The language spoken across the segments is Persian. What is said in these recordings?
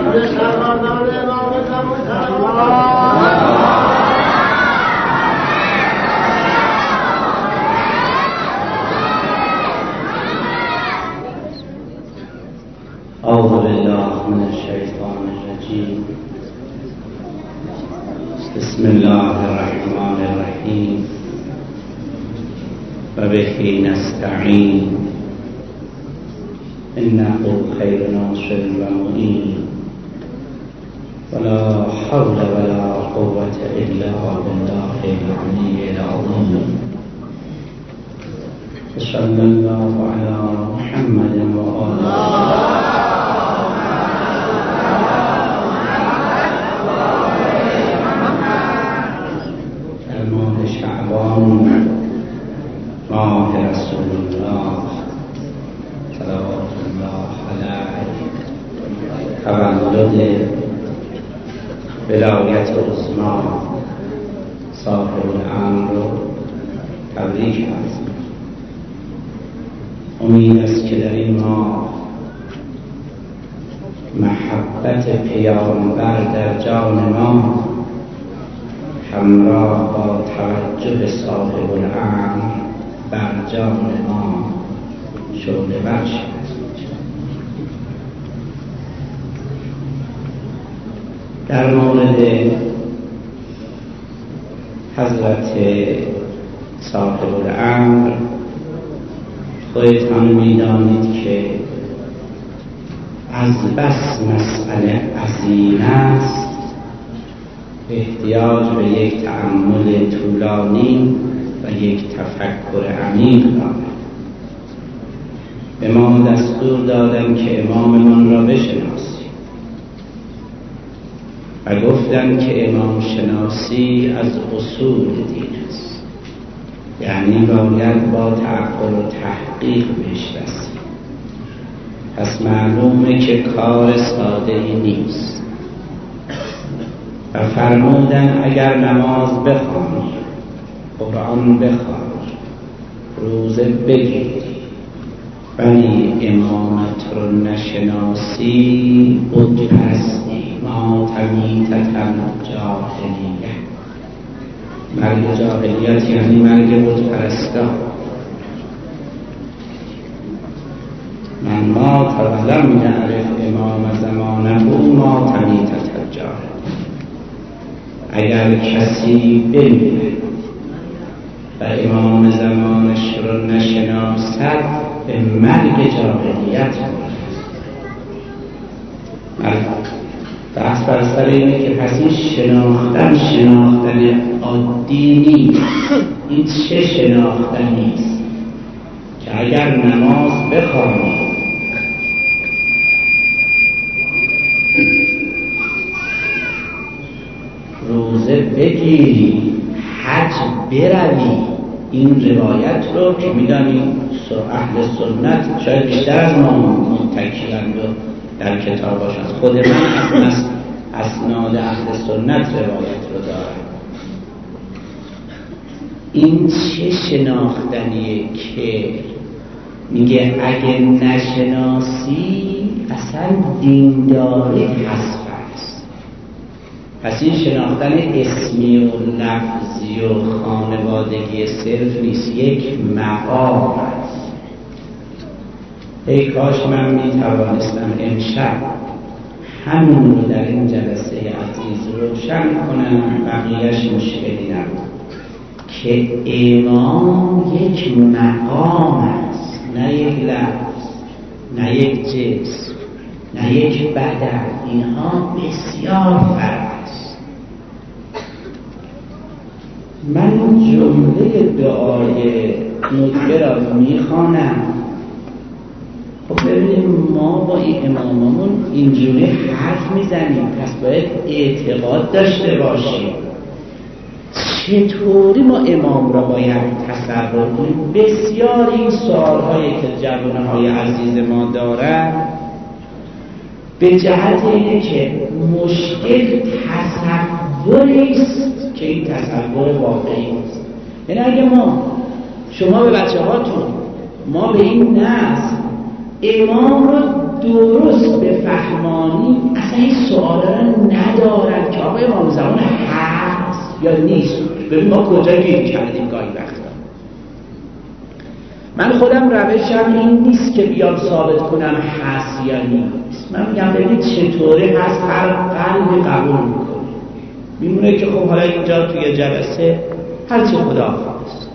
أعوذ بالله من الشيطان الرجيم. بسم الله الرحمن الرحيم. وبه نستعين. إنه خير ناصر ومعين. ولا حول ولا قوة إلا بالله العلي العظيم. صلى الله على محمد وآله. ماه رسول الله صلوات الله علیه تولد ولایت عظمی صاحب الامر رو تبریک هست. امید است که در این ماه محبت پیامبر در جان ما همراه با توجه صاحب الامر بر جان ما شعله بخش است. در مورد حضرت صاحب الامر خودتان می‌دانید که از بس مسئله عظیم است احتیاج به یک تأمل طولانی و یک تفکر عمیق دارد. به ما دستور دادم که اماممان را بشناسیم و گفتم که امام شناسی از اصول دین است، یعنی باید با تعقل و تحقیق بشناسیم. پس معلومه که کار ساده ای نیست. و فرمودن اگر نماز بخوانی، قرآن بخوانی، روزه بگیری، ولی امامت رو نشناسی، بت پرستی، ماتمیتتن جاهلیه. مرگ جاهلیت یعنی مرگ بت پرستا. من مات ولم یعرف امام زمانه ماتمیتتن جاهلیه. اگر کسی بمیره و امام زمانش رو نشناسد، به مرگ جاهلیت مرگ. بحث بر سر اینه که پس این شناختن عادی نیست. این چه شناختنی است که اگر نماز بخوانی، روزه بگیری، حج بروی، این روایت رو که میدانیم اهل سنت شاید بیشتر از ما متکی‌اند و در کتاباشون، خود من از اسناد اهل سنت روایت رو دارم. این چه شناختنیه که میگه اگه نشناسی اصلا دینداری حذف است. پس این شناختن اسمی و لفظی و خانوادگی صرف نیست، یک مقام است. ای کاش من میتوانستم امشب همین رو در این جلسه عزیز روشن کنم، بقیهش مشکلی نبود، که امام یک مقام است، نه یک لفظ، نه یک جسم، نه یک بدن. اینها بسیار فرق است. من جمله دعای ندبه را میخوانم. خب ببینیم ما با این اماممون اینجوری حرف میزنیم، پس باید اعتقاد داشته باشیم. چطوری ما امام را باید تصور کنیم؟ بسیار این سوال‌هایی که جوان‌های عزیز ما دارن به جهت اینه که مشکل تصوری است که این تصور واقعی است. یعنی اگه شما به بچه هاتون، ما به این نسل امام رو درست بفهمانیم اصلا این سوالا رو ندارن که آقای امام زمان هست یا نیست. ببین ما کجا گیر کردیم گاهی وقتا. من خودم روشم این نیست که بیام ثابت کنم هست یا نیست. من میگم ببینید چطوری هست، هر قلبی قبول میکنه. میمونه که خب حالا اینجا توی جلسه هرچی خدا خواست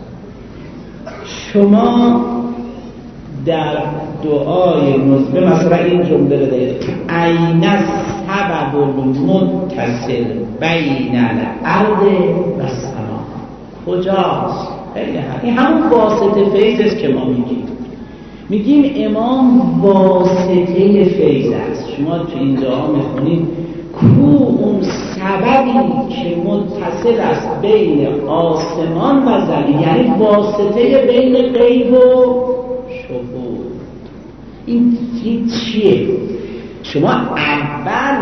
شما در دعای نزول مثلا این جمله رو دارید که عین السبب المتصل بین الارض و السماء. کجاست؟ این همون واسطه فیض است که ما میگیم امام واسطه فیض است. شما تو این دعا میخونید کو اون سببی که متصل است بین آسمان و زمین، یعنی واسطه بین غیب و شهود. این چیه؟ شما اول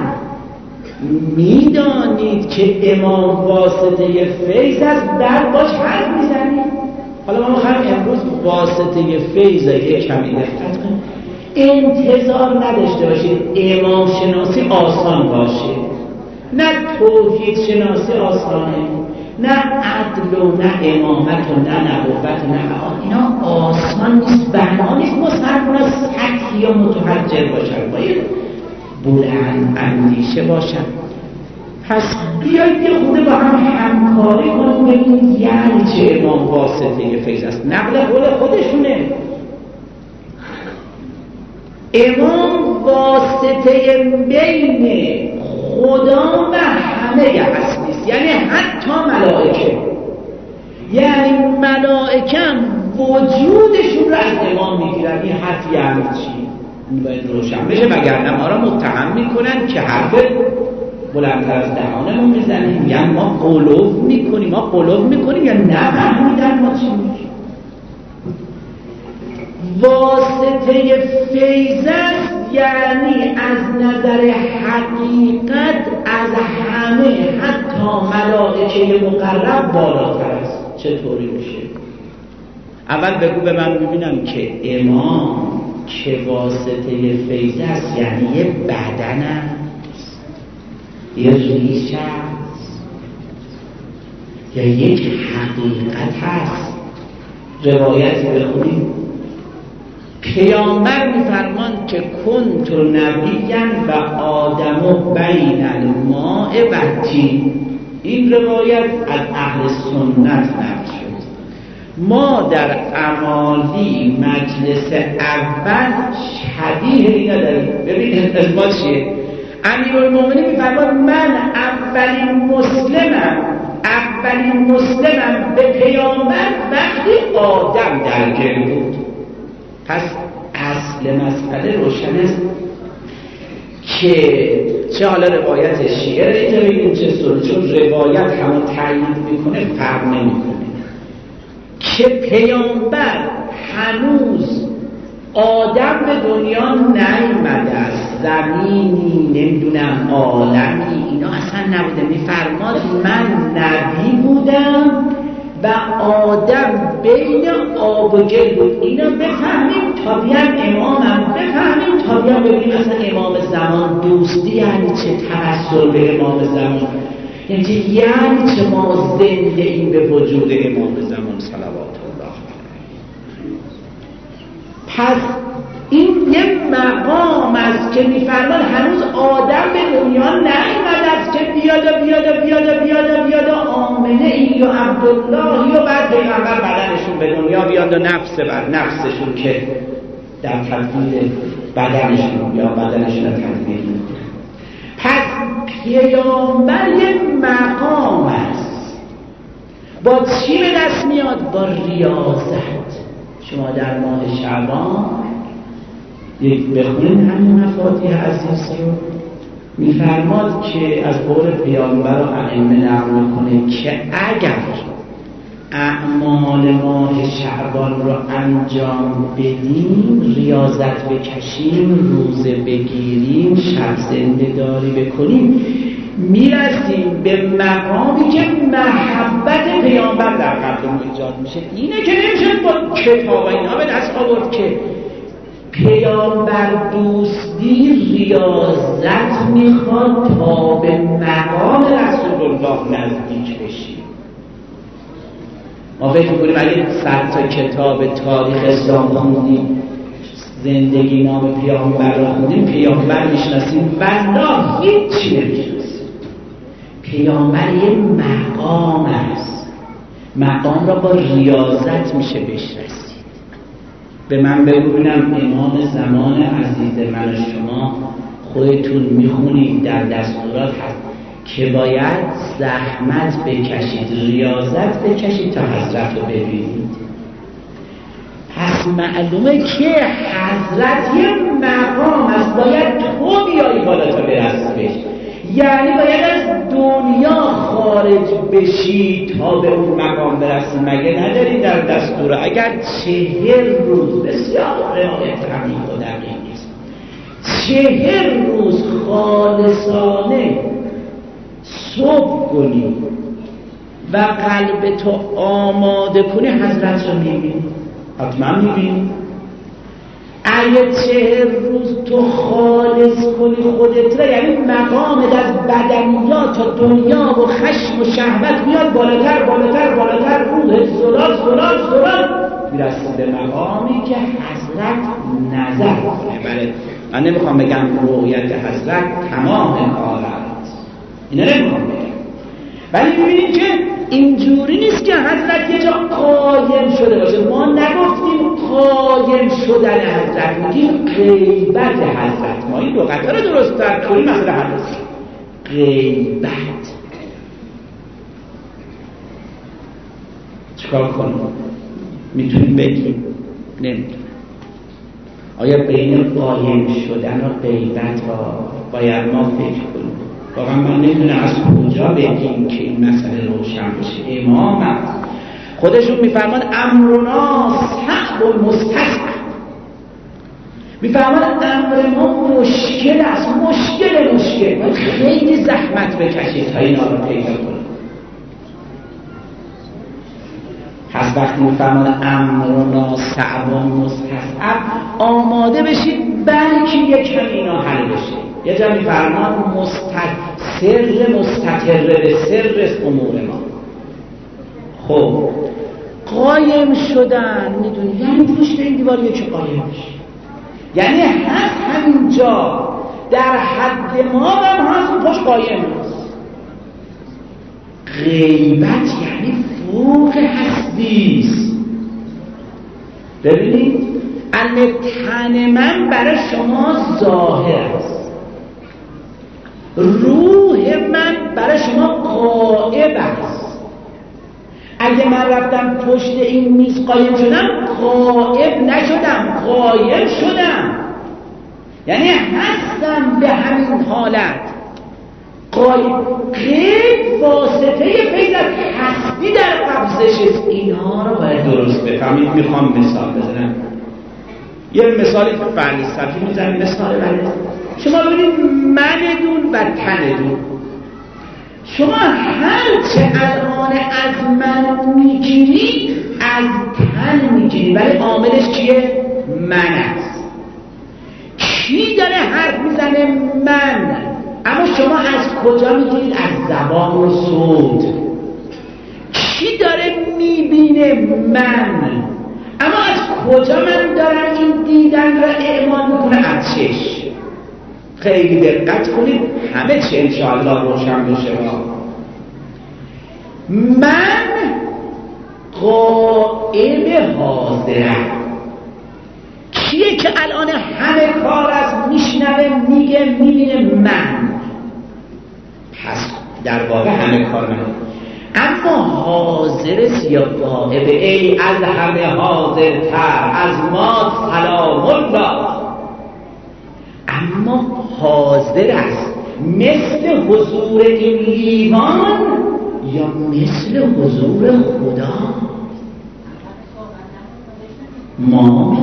میدانید که امام واسطه فیض است، بعد باش حرف میزنید. حالا ما میخوایم امروز واسطه فیض یک کمی دقت کنیم. انتظار نداشته باشید امام شناسی آسان باشه، نه توحید شناسی آسانه، نه عدل و نه امامت و نه نبوت و نه اینا آسان نیست. بنا نیست مسلمان سطحی و متحجر باشن، باید بلند اندیشه باشن. پس بیایید یه خود با هم همکاری کنیم ببینید یعنی چه امام واسطه فیض است. نقل قول خودشونه. امام واسطه بین خدا و همه هستیست، یعنی حتی ملائکه. یعنی ملائکه هم وجودشون رو از امام میگیرن. این حرف یعنی چی؟ این باید روشن بشه، وگرنه ما را متهم میکنن که حرف بلندتر از دهانمون میزنیم، میگن ما قلوب میکنیم یا نه فهمیدن ما چی میگیم. واسطه فیض است، یعنی از نظر حقیقت از همه حتی ملائکه مقرب بالاتر است. چطوری میشه؟ اول بگو به من ببینم که امام که واسطه فیض است یعنی یه بدن است، یه ریش است، یا یک حقیقت هست. روایت بخونیم پیامبر میفرمان که کنت نبیا و آدم بین الماء و الطین. این روایت از اهل سنت نقل شد. ما در اعمالی مجلس اول شبیه اینا داریم. ببینید اسما چیه؟ امیرالمومنین میفرمان من اولین مسلمم به پیامبر وقتی آدم در گل بود. پس اصل مسئله روشن است که چه حالا روایت شیعه رو اینجا بگیم چه سنت، چون روایت همون تایید میکنه فرق نمیکنه که پیامبر هنوز آدم به دنیا نیامده است، زمینی نمیدونم عالمی اینا اصلا نبوده. میفرماد من نبی بودم و آدم بین آب و گل بود. اینا بفهمیم تا بیان امامم، بفهمیم تا بیان ببینیم اصلا امام زمان دوستی یعنی چه، توسل به امام زمان یعنی چه، ما زنده این به وجود امام زمان صلوات الله علیه. پس این یه مقام است که میفرمان هنوز آدم به دنیا نیامده است که بیاد آمنه ای و عبداللهی و بعد پیغمبر بدنشون به دنیا بیاد و نفس بر نفسشون که در تدبیر بدنشون یا بدنشون در تدبیر میکنه. پس پیامبر یه مقام است. با چی به دست میاد؟ با ریاضت. شما در ماه شعبان یک بخونین همین مفاتیح عزیز رو میفرماد که از قول پیامبر و ائمه نقل میکنه که اگر اعمال ماه شعبان رو انجام بدیم، ریاضت بکشیم، روزه بگیریم، شب زنده داری بکنیم، میرسیم به مقامی که محبت پیامبر در قلب ما ایجاد میشه. اینه که نمیشه با کتاب اینا به دست آورد که پیامبر دوستی ریاضت میخواد تا به مقام رسول الله نزدیک بشی. ما فکر میکنیم اگه 100 تا کتاب تاریخ اسلام خوندیم، زندگی نام پیامبر رو خوندیم، پیامبر میشناسیم، والله هیچی نمیشناسیم. پیامبر یه مقام است، مقام را با ریاضت میشه بشناسید. به من بگوینم امام زمان عزیز من و شما خودتون میخونید در دستورات هست که باید زحمت بکشید، ریاضت بکشید تا حضرت رو ببینید. پس معلومه که حضرت یه مقام است، باید تو بیایی بالا تا برسی بهش. یعنی باید از دنیا خارج بشی تا به اون مقام برسی. مگه نداری در دستور اگر 40 روز، بسیار روایت عمیق و دقیق نیست، 40 روز خالصانه صبح کنی و قلب تو آماده کنی، حضرت رو میبینی، حتما میبینی. اگه 40 روز تو خالص کنی خودت را، یعنی مقامت از بدنیات تا دنیا و خشم و شهوت میاد بالاتر بالاتر بالاتر، روحت زلال میرسی به مقامی که حضرت نظر کنه. بله، من نمیخوام بگم رؤیت حضرت تمام کار است، اینا نمیخوام بگم، ولی ببینید که اینجوری نیست که حضرت یه جا قایم شده باشه. ما نگفتیم قایم شدن حضرت، میگیم غیبت حضرت. ما این لغت ها رو درست تر کنیم. مثلا حضرت غیبت چیکار کنیم؟ میتونیم بگیم؟ نمیتونیم. آیا بین قایم شدن و غیبت ها باید ما فکر کنیم؟ واقعا من نمیدونم از کجا بگیم که این مسئله روشن بشه. امام خودشون میفرمان امرنا صعب و مستصعب، میفرمان امر ما مشکل است، مشکل باید خیلی زحمت بکشید تا اینا رو پیدا کنید. پس وقتی میفرمان امرنا صعب و مستصعب، آماده بشید بلکه یک کمی اینا حل بشه. یه جا میفرمان سر مستقر به سر امور ما. خب قایم شدن میدونی یعنی پشت این دیوار یکی قایم بشه، یعنی هست همینجا در حد ما هم هست اون پشت قایم هست. غیبت یعنی فوق هستیست. ببینید تن من برای شما ظاهر است، روح من برای شما غائب است. اگه من رفتم پشت این میز قایم شدم، غائب نشدم، قایم شدم، یعنی هستم به همین حالت. غیب واسطه پیدت هستی در قبضش است. اینها رو باید درست بفهمید. میخوام مثال بزنم، یه مثالی که فلسفی میزنم، مثال بله. شما ببینید من و تن. شما هرچه الان از من میگیری از تن میگیری، ولی عاملش کیه؟ من است. کی داره حرف میزنه؟ من. اما شما از کجا میگیرید؟ از زبان و صوت. کی داره میبینه؟ من. اما از کجا من دارم این دیدن را اعمال میکنه؟ از چشم. خیلی دقت کنید همه چی انشاءالله روشن بشه. من قائم حاضرم. کیه که الان همه کار است، میشنوه، میگه، میبینه؟ من. پس در واقع همه کار من. اما حاضر یا غائب؟ ای از همه حاضرتر از ما سلام الله. اما حاضر است مثل حضور این لیوان یا مثل حضور خدا؟ ما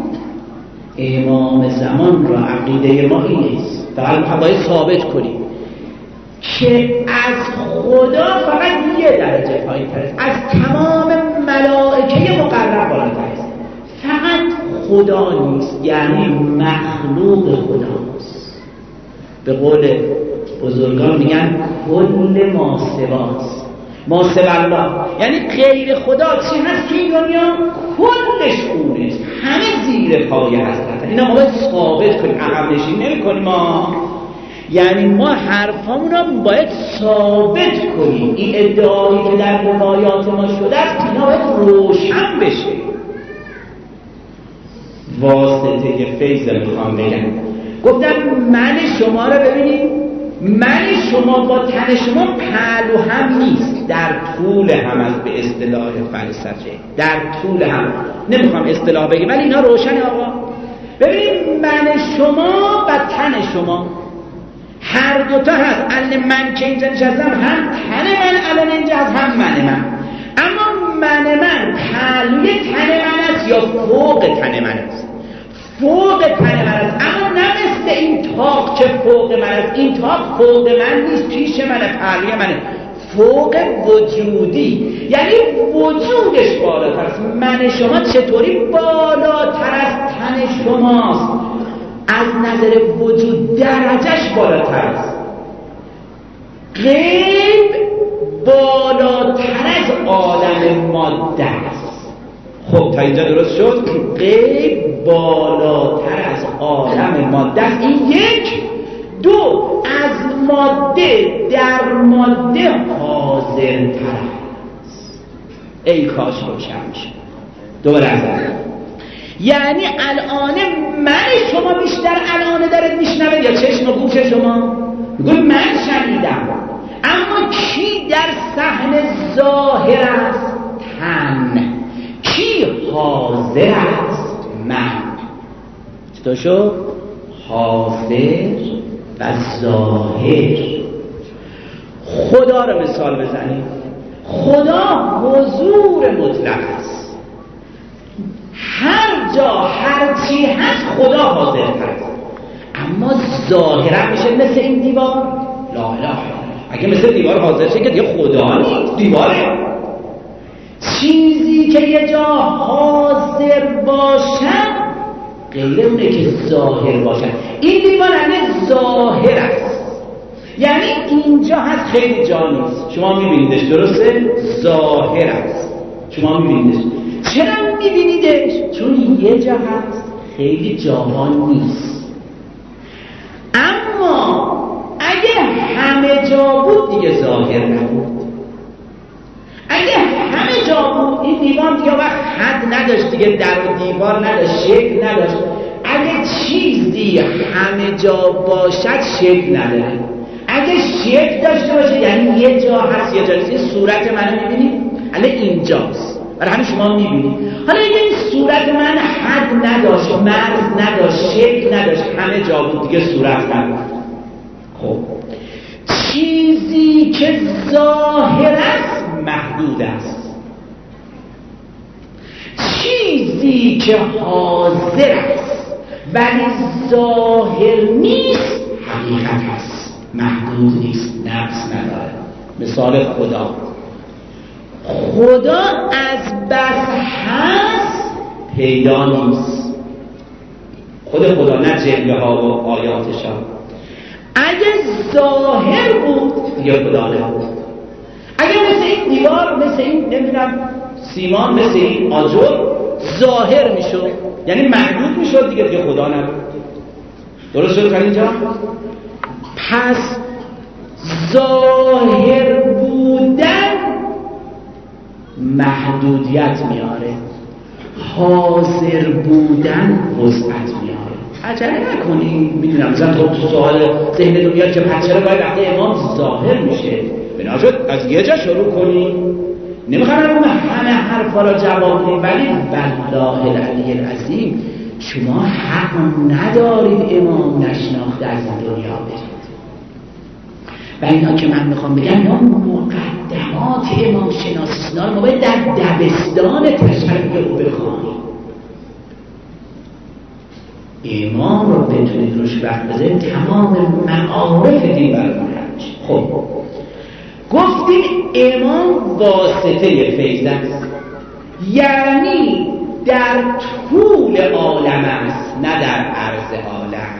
امام زمان را عقیده ما اینست، فقط باید ثابت کنیم که از خدا فقط یه درجه پایین تر است، از تمام ملائکه مقرب بالاتر است. فقط خدا نیست، یعنی مخلوق خداست. به قول بزرگان میگن کل ما سواست، ما سوا الله، یعنی غیر خدا چی هست که این دنیا کلش اونه، همه زیر پای حضرت. اینا ما باید ثابت کنیم، عقب نشینی نمی کنیم ما، یعنی ما حرفامون رو باید ثابت کنیم. این ادعایی که در روایات ما شده است اینا باید روشن بشه. واسطه فیض میخوام بگم، گفتم من شما رو ببینید، من شما با تن شما پهلو هم نیست، در طول هم است به اصطلاح فلسفه، در طول هم، نمیخوام اصطلاح بگم ولی اینا روشنه آقا. ببینید من شما و تن شما هر دوتا هست. الان من که اینجا نشستم هم تن من الان اینجا هست، هم من. اما من پهلوی تن من است یا فوق تن من است؟ فوق تن من است، اما نه مثل این تاق که فوق من است. این تاق فوق من نیست، پیش منه، پهلوی منه. فوق وجودی یعنی وجودش بالاتر است. من شما چطوری بالاتر از تن شماست؟ از نظر وجود درجهش بالاتر است. غیب بالاتر از عالم ماده است. خب تا اینجا درست شد؟ غیب بالاتر از عالم ماده است. این یک. دو، از ماده در ماده حاضرتر است. ای کاش روشن میشه. دوباره از یعنی الان من شما بیشتر الان دارد میشنوه یا چشم و گوش شما؟ میگوی من شنیدم، اما کی در صحن ظاهر است؟ تن. کی حاضر است؟ من. چطور شد؟ حاضر و ظاهر. خدا رو مثال بزنیم. خدا حضور مطلق است، هر جا هر چی هست خدا حاضر هست، اما ظاهرا میشه مثل این دیوار. لا اله الا الله. اگه مثل دیوار حاضر شه که دیگه خدا نیست، دیواره. چیزی که یه جا حاضر باشد غیر اونه که ظاهر باشد. این دیوار همه ظاهر است، یعنی اینجا هست خیلی جا نیست. شما میبینیدش، درسته؟ ظاهر است، شما میبینیدش. چرا میبینیدش؟ چون یه جا هست، خیلی جاها نیست. اما اگه همه جا بود دیگه ظاهر نبود. اگه همه جا بود این دیوار دیگه وقت حد نداشت دیگه، در و دیوار نداشت، شکل نداشت. اگه چیزی همه جا باشد شکل نداره. اگه شکل داشته باشه یعنی یه جا هست یه جا نیست. این صورت منو میبینید؟ الان اینجاست، برای همین شما میبینید. حالا اگه این صورت من حد نداشت، مرز نداشت، شکل نداشت، همه جا بود دیگه صورت نبود. خب چیزی که ظاهر است محدود است، چیزی که حاضر است ولی ظاهر نیست حقیقت است، محدود نیست، نقص نداره. مثال خدا، خدا از بس هست پیدا نیست. خود خدا، نه جلوه ها و آیاتش ها. اگه ظاهر بود دیگه خدا نبود. اگه مثل این دیوار، مثل این نمیدونم سیمان، مثل این آجر ظاهر میشد یعنی محدود میشد دیگه خدا نبود. درست شد تا اینجا؟ پس ظاهر بودن محدودیت میاره، حاضر بودن وسعت میاره. عجله نکنید. میدونم مثلا تو سوال ذهن میاد که چرا باید وقتی امام ظاهر میشه؟ بناشد از یه جا شروع کنیم. نمیخوام همه حرفا را جواب بدیم، ولی بالله العلی العظیم شما حق ندارید امام نشناخته از دنیا برید. و اینا که من میخوام بگم اینا مقدمات امام شناسی رو ما باید در دبستان تشریع رو بخوانیم. امام رو بتونید روش وقت بذارید تمام معارف دین براتون حل میشه. خب گفتیم امام واسطه فیض است، یعنی در طول عالم است نه در عرض عالم.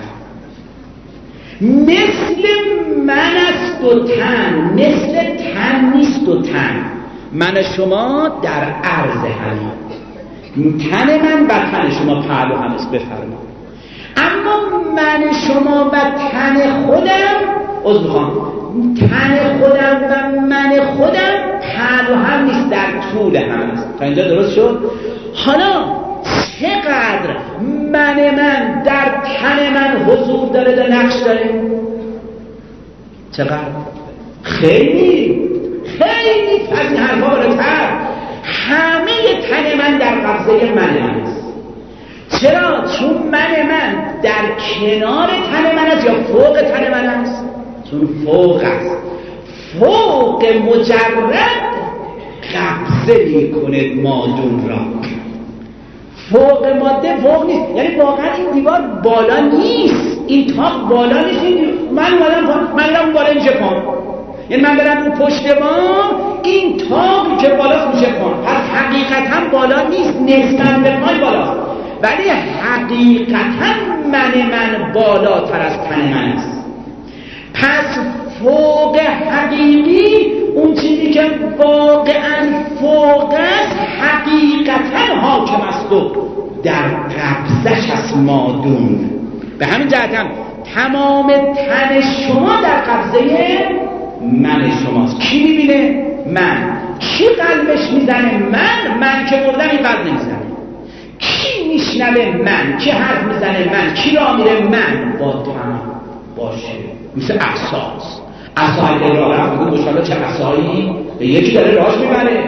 مثل من است و تن، مثل تن نیست و تن. من شما در عرض همین، تن من و تن شما پهلو هم است. بفرما. اما من شما و تن خودم، تن خودم و من خودم پهلو هم نیست، در طول هم است. تا اینجا درست شد؟ حالا چقدر من در تن من حضور داره، در نقش داره؟ چقدر؟ خیلی از این حرفا بالاتر. همه تن من در قبضه من است. چرا؟ چون من در کنار تن من است یا فوق تن من است؟ چون فوق است. فوق مجرد قبضه میکنه مادون را. فوق ماده فوق نیست، یعنی واقعا این دیوار بالا نیست، این تاق بالا نیست. من برم بالا میشه پام، یعنی من برم رو پشت بام، این تاقی که بالاست میشه پام. پس حقیقتا بالا نیست، نسبت به پای بالاست، ولی حقیقتا من بالاتر از تن من است. پس فوق حقیقی، اون چیزی که واقعا فوق است، حقیقتا حاکم است و در قبضش از مادون. به همین جهت هم تمام تن شما در قبضه من شماست. کی میبینه؟ من. کی قلبش میزنه؟ من که مردم این قلب نمیزنه. کی میشنوه؟ من. کی حرف میزنه؟ من. کی را میره؟ من. با تمام باشه مثل احساس. اصحایی را رفت بگو مشاهده چه اصحایی به یکی داره راش میبره.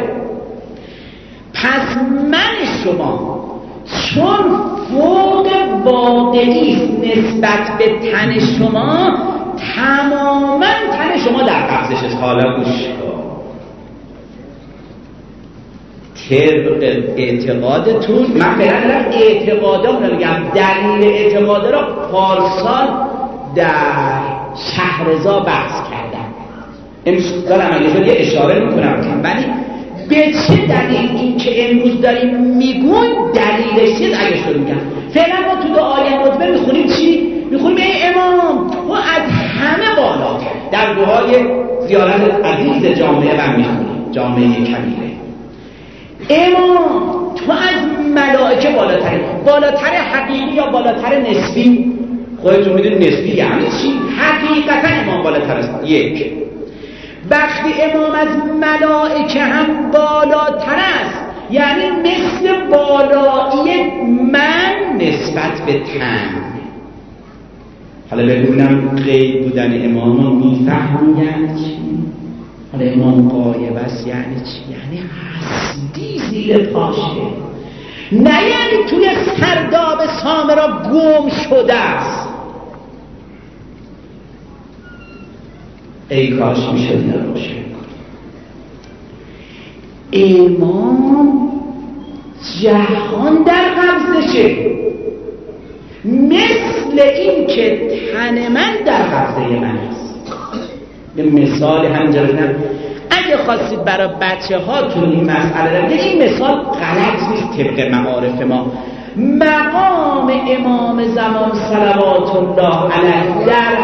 پس من شما چون فوق واقعی نسبت به تن شما، تماما تن شما در قبضش است. حالا گوش کن، طبق اعتقادتون، من فعلا اعتقادم رو میگم، دلیل اعتقاده را پارسال در شهرزا بحث کردم. امروز اگه شد یه اشاره میکنم، ولی به چه دلیل این که امروز داریم میگون دلیلش چیز اگه شد میگم. فعلا ما تو دعای ندبه میخونیم چی؟ میخونیم ای امام تو از همه بالاتر. در دعای زیارت عزیز جامعه من میخونیم، جامعه کبیره. امام تو از ملائکه بالاتری، بالاتر حقیقی یا بالاتر نسبی؟ خودتون میدونید نسبی یعنی چی؟ حقیقتا امام بالاتر است. یک، وقتی امام از ملائکه هم بالاتر است، یعنی مثل بالایی من نسبت به تن. حالا بگونم غیب بودن امام رو میفهمون یعنی چی؟ حالا امام غایب است یعنی چی؟ یعنی هستی زیر پاشه، نه یعنی توی سرداب سامرا گم شده است. ای کاش میشد اینا رو روشن کنیم. امام جهان در قبضشه، مثل این که تن من در قبضه من است. به مثال همینجا بگم، اگه خواستید برای بچه هاتون این مسئله رو بگید، این مثال غلط نیست طبق معارف ما. مقام امام زمان صلوات الله علیه در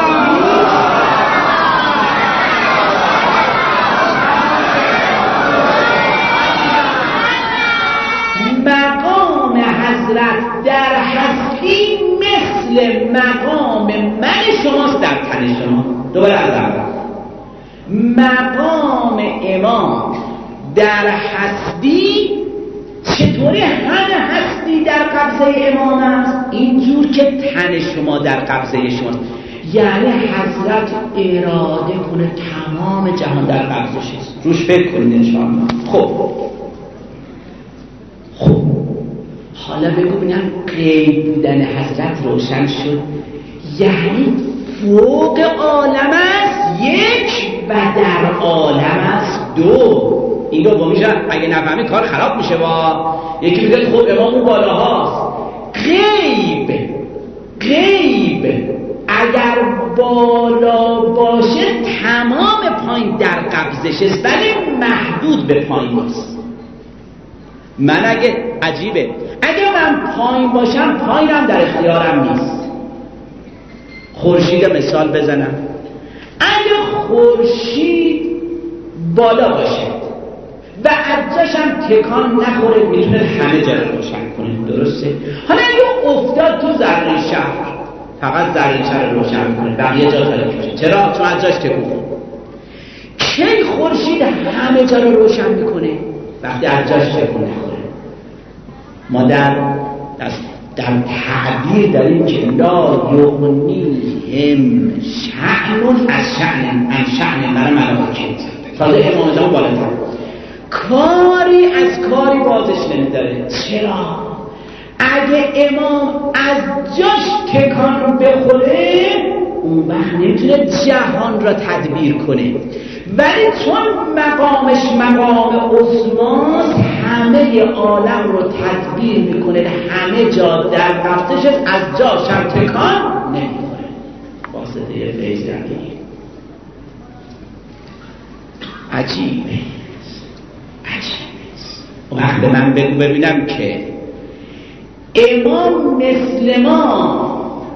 مقام حضرت در هستی مثل مقام من شماست در تن شما. دوباره از اول، مقام امام در هستی چطوری همه هستی در قبضه امام است؟ اینجور که تن شما در قبضه شماست، یعنی حضرت اراده کنه تمام جهان در قبضش است. روش فکر کنید انشاءالله. خب حالا بگو ببینم غیب بودن حضرت روشن شد، یعنی فوق عالم است یک و در عالم است دو. این دو با میشه اگه نفهمی کار خراب میشه. با یکی میگه خب امام اون بالاهاست. غیب اگر بالا باشه تمام پایین در قبضش است، ولی محدود به پایین نیست. من عجیبه اگه من پایین باشم پایینم در اختیارم نیست. خورشید مثال بزنم، اگه خورشید بالا باشه و عدجش هم تکان نخوره میتونه همه جا رو روشن کنه، درسته؟ حالا اگه افتاد تو ذره شهر فقط ذره شهر رو روشن میکنه، بقیه جا تاریک میشه. چرا؟ چون عدجش تکون. کی خورشید همه جا رو روشن میکنه؟ وقتی عدجش تکون نخوره. ما در تعبیر داریم که لا یغنیهم شأن از شأن برای ملائکه. تازه امام زمان بالاتر کاری از کاری بازش نمیداره. چرا؟ اگه امام از جاش تکان بخوره اون وقت نمیتونه جهان را تدبیر کنه، ولی چون مقامش مقام عظماست همه عالم رو تدبیر میکنه، همه جا در وقتش از جاش هم تکان نمیخوره. واسطه فیض ربی. عجیبه. وقت به من بگو ببینم که امام مثل ما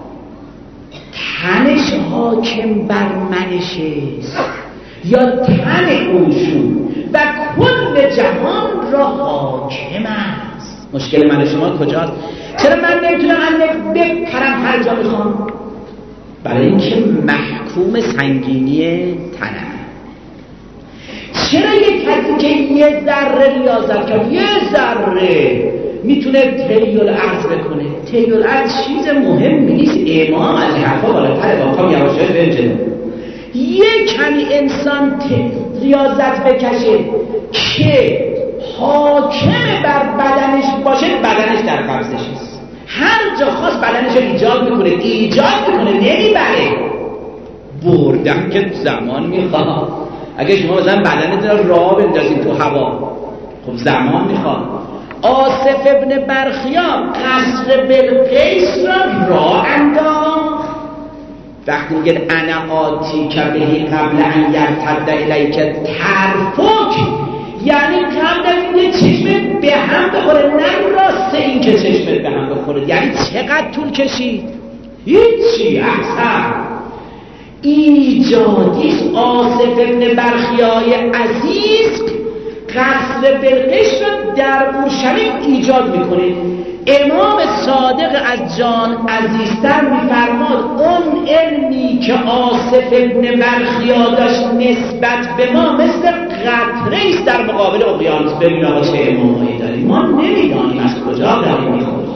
تنش حاکم بر منشست یا تن اوشون و کل جهان را حاکم است. مشکل من شما کجاست؟ چرا من نمیتونم اندک بپرم هر جا میخوام؟ برای اینکه محکوم سنگینی تنم. چرا یک کسی که یه ذره ریاضت کرد، یه ذره میتونه طی الارض بکنه؟ طی الارض چیز مهمی نیست. امام از این حرفا بالاتره، با پام یواشاش بریم جلو. یه کمی انسان ریاضت بکشه که حاکم بر بدنش باشه، بدنش در قبضش است. هر جا خواست بدنش رو ایجاد میکنه نمیبره. بردن که زمان میخواد. اگه شما مثلا بدنت رو راه بندازین تو هوا، خب زمان میخواد. آصف ابن برخیا قصر بلقیس را راه انداخت. وقتی میگه انا آتی که بهی قبل ان یرتد الیک طرفک، یعنی قبل از اینکه چشمت به هم بخوره، نه راست این که چشمت به هم بخوره. یعنی چقدر طول کشید؟ هیچی. احسن ایجادیست. آصف ابن برخیای عزیز قصر بلقیس را در اورشلیم ایجاد میکنه. امام صادق از جان عزیزتر میفرماد اون علمی که آصف ابن برخیا داشت نسبت به ما مثل قطره است در مقابل اقیانوس. ببین آقا چه امامایی داریم، ما نمیدانیم از کجا داریم میخوریم.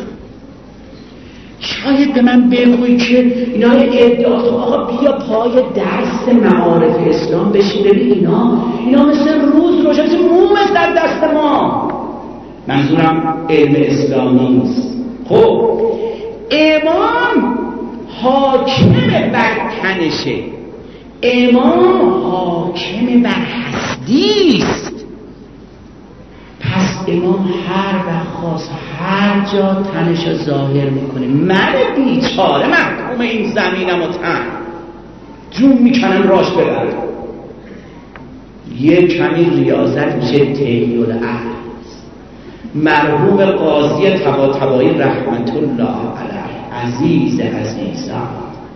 شاید به من بگوی که اینا ادعا آقا بیا پای درس معارف اسلام بشی ببین اینا مثل روز روشن، مثل موم در دست ما. منظورم علم اسلامی نیست. خب امام حاکم بر تنشه، امام حاکم بر هستیست. پس امام هر وقت خواست هر جا تنش رو ظاهر میکنه. من بیچاره محکوم این زمینم و تن جون میکنم راش ببرم. یه کمی ریاضت میشه طی الارض. مرحوم قاضی طباطبایی رحمت الله علیه، عزیزان،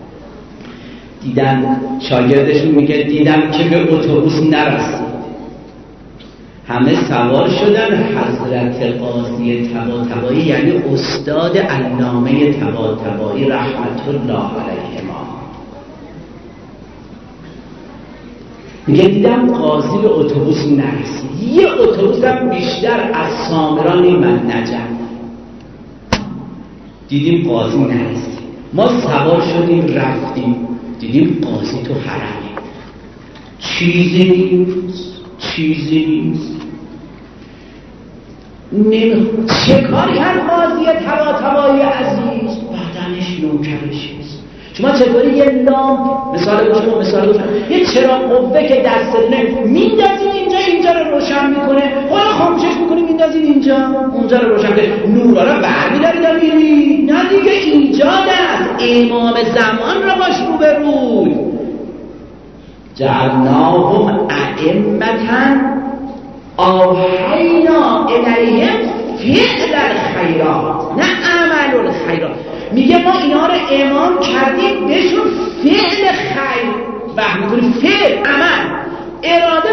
دیدن شاگردشون میگه دیدم که به اتوبوس نرسید، همه سوار شدن. حضرت قاضی طباطبایی یعنی استاد علامه طباطبایی رحمت الله علیه ما میگه دیدم قاضی به اتوبوس نرسید. یه اتوبوس هم بیشتر از سامران من نجم. دیدیم قاضی نرسید، ما سوار شدیم رفتیم، دیدیم قاضی تو حرمه. چیزی نیست. چه کاری هر قاضی طباطبایی عزیز؟ بدنش نوکرش است. شما چطوری یه لامپ مثال یه چراغ قوه که دست دونه میندازین اینجا رو روشن میکنه، حالا خاموشش میکنی میندازین اونجا رو روشن کنه، نورا رو برمیداری یا میری؟ نه دیگه ایجاد است. امام زمان رو باش رو به روی. جعلناهم ائمة اوحینا الیهم فعل الخیرات نه عمل الخیرات. میگه ما اینا رو امام کردیم بهشون فعل خیر وحی میکنیم، فعل عمل اراده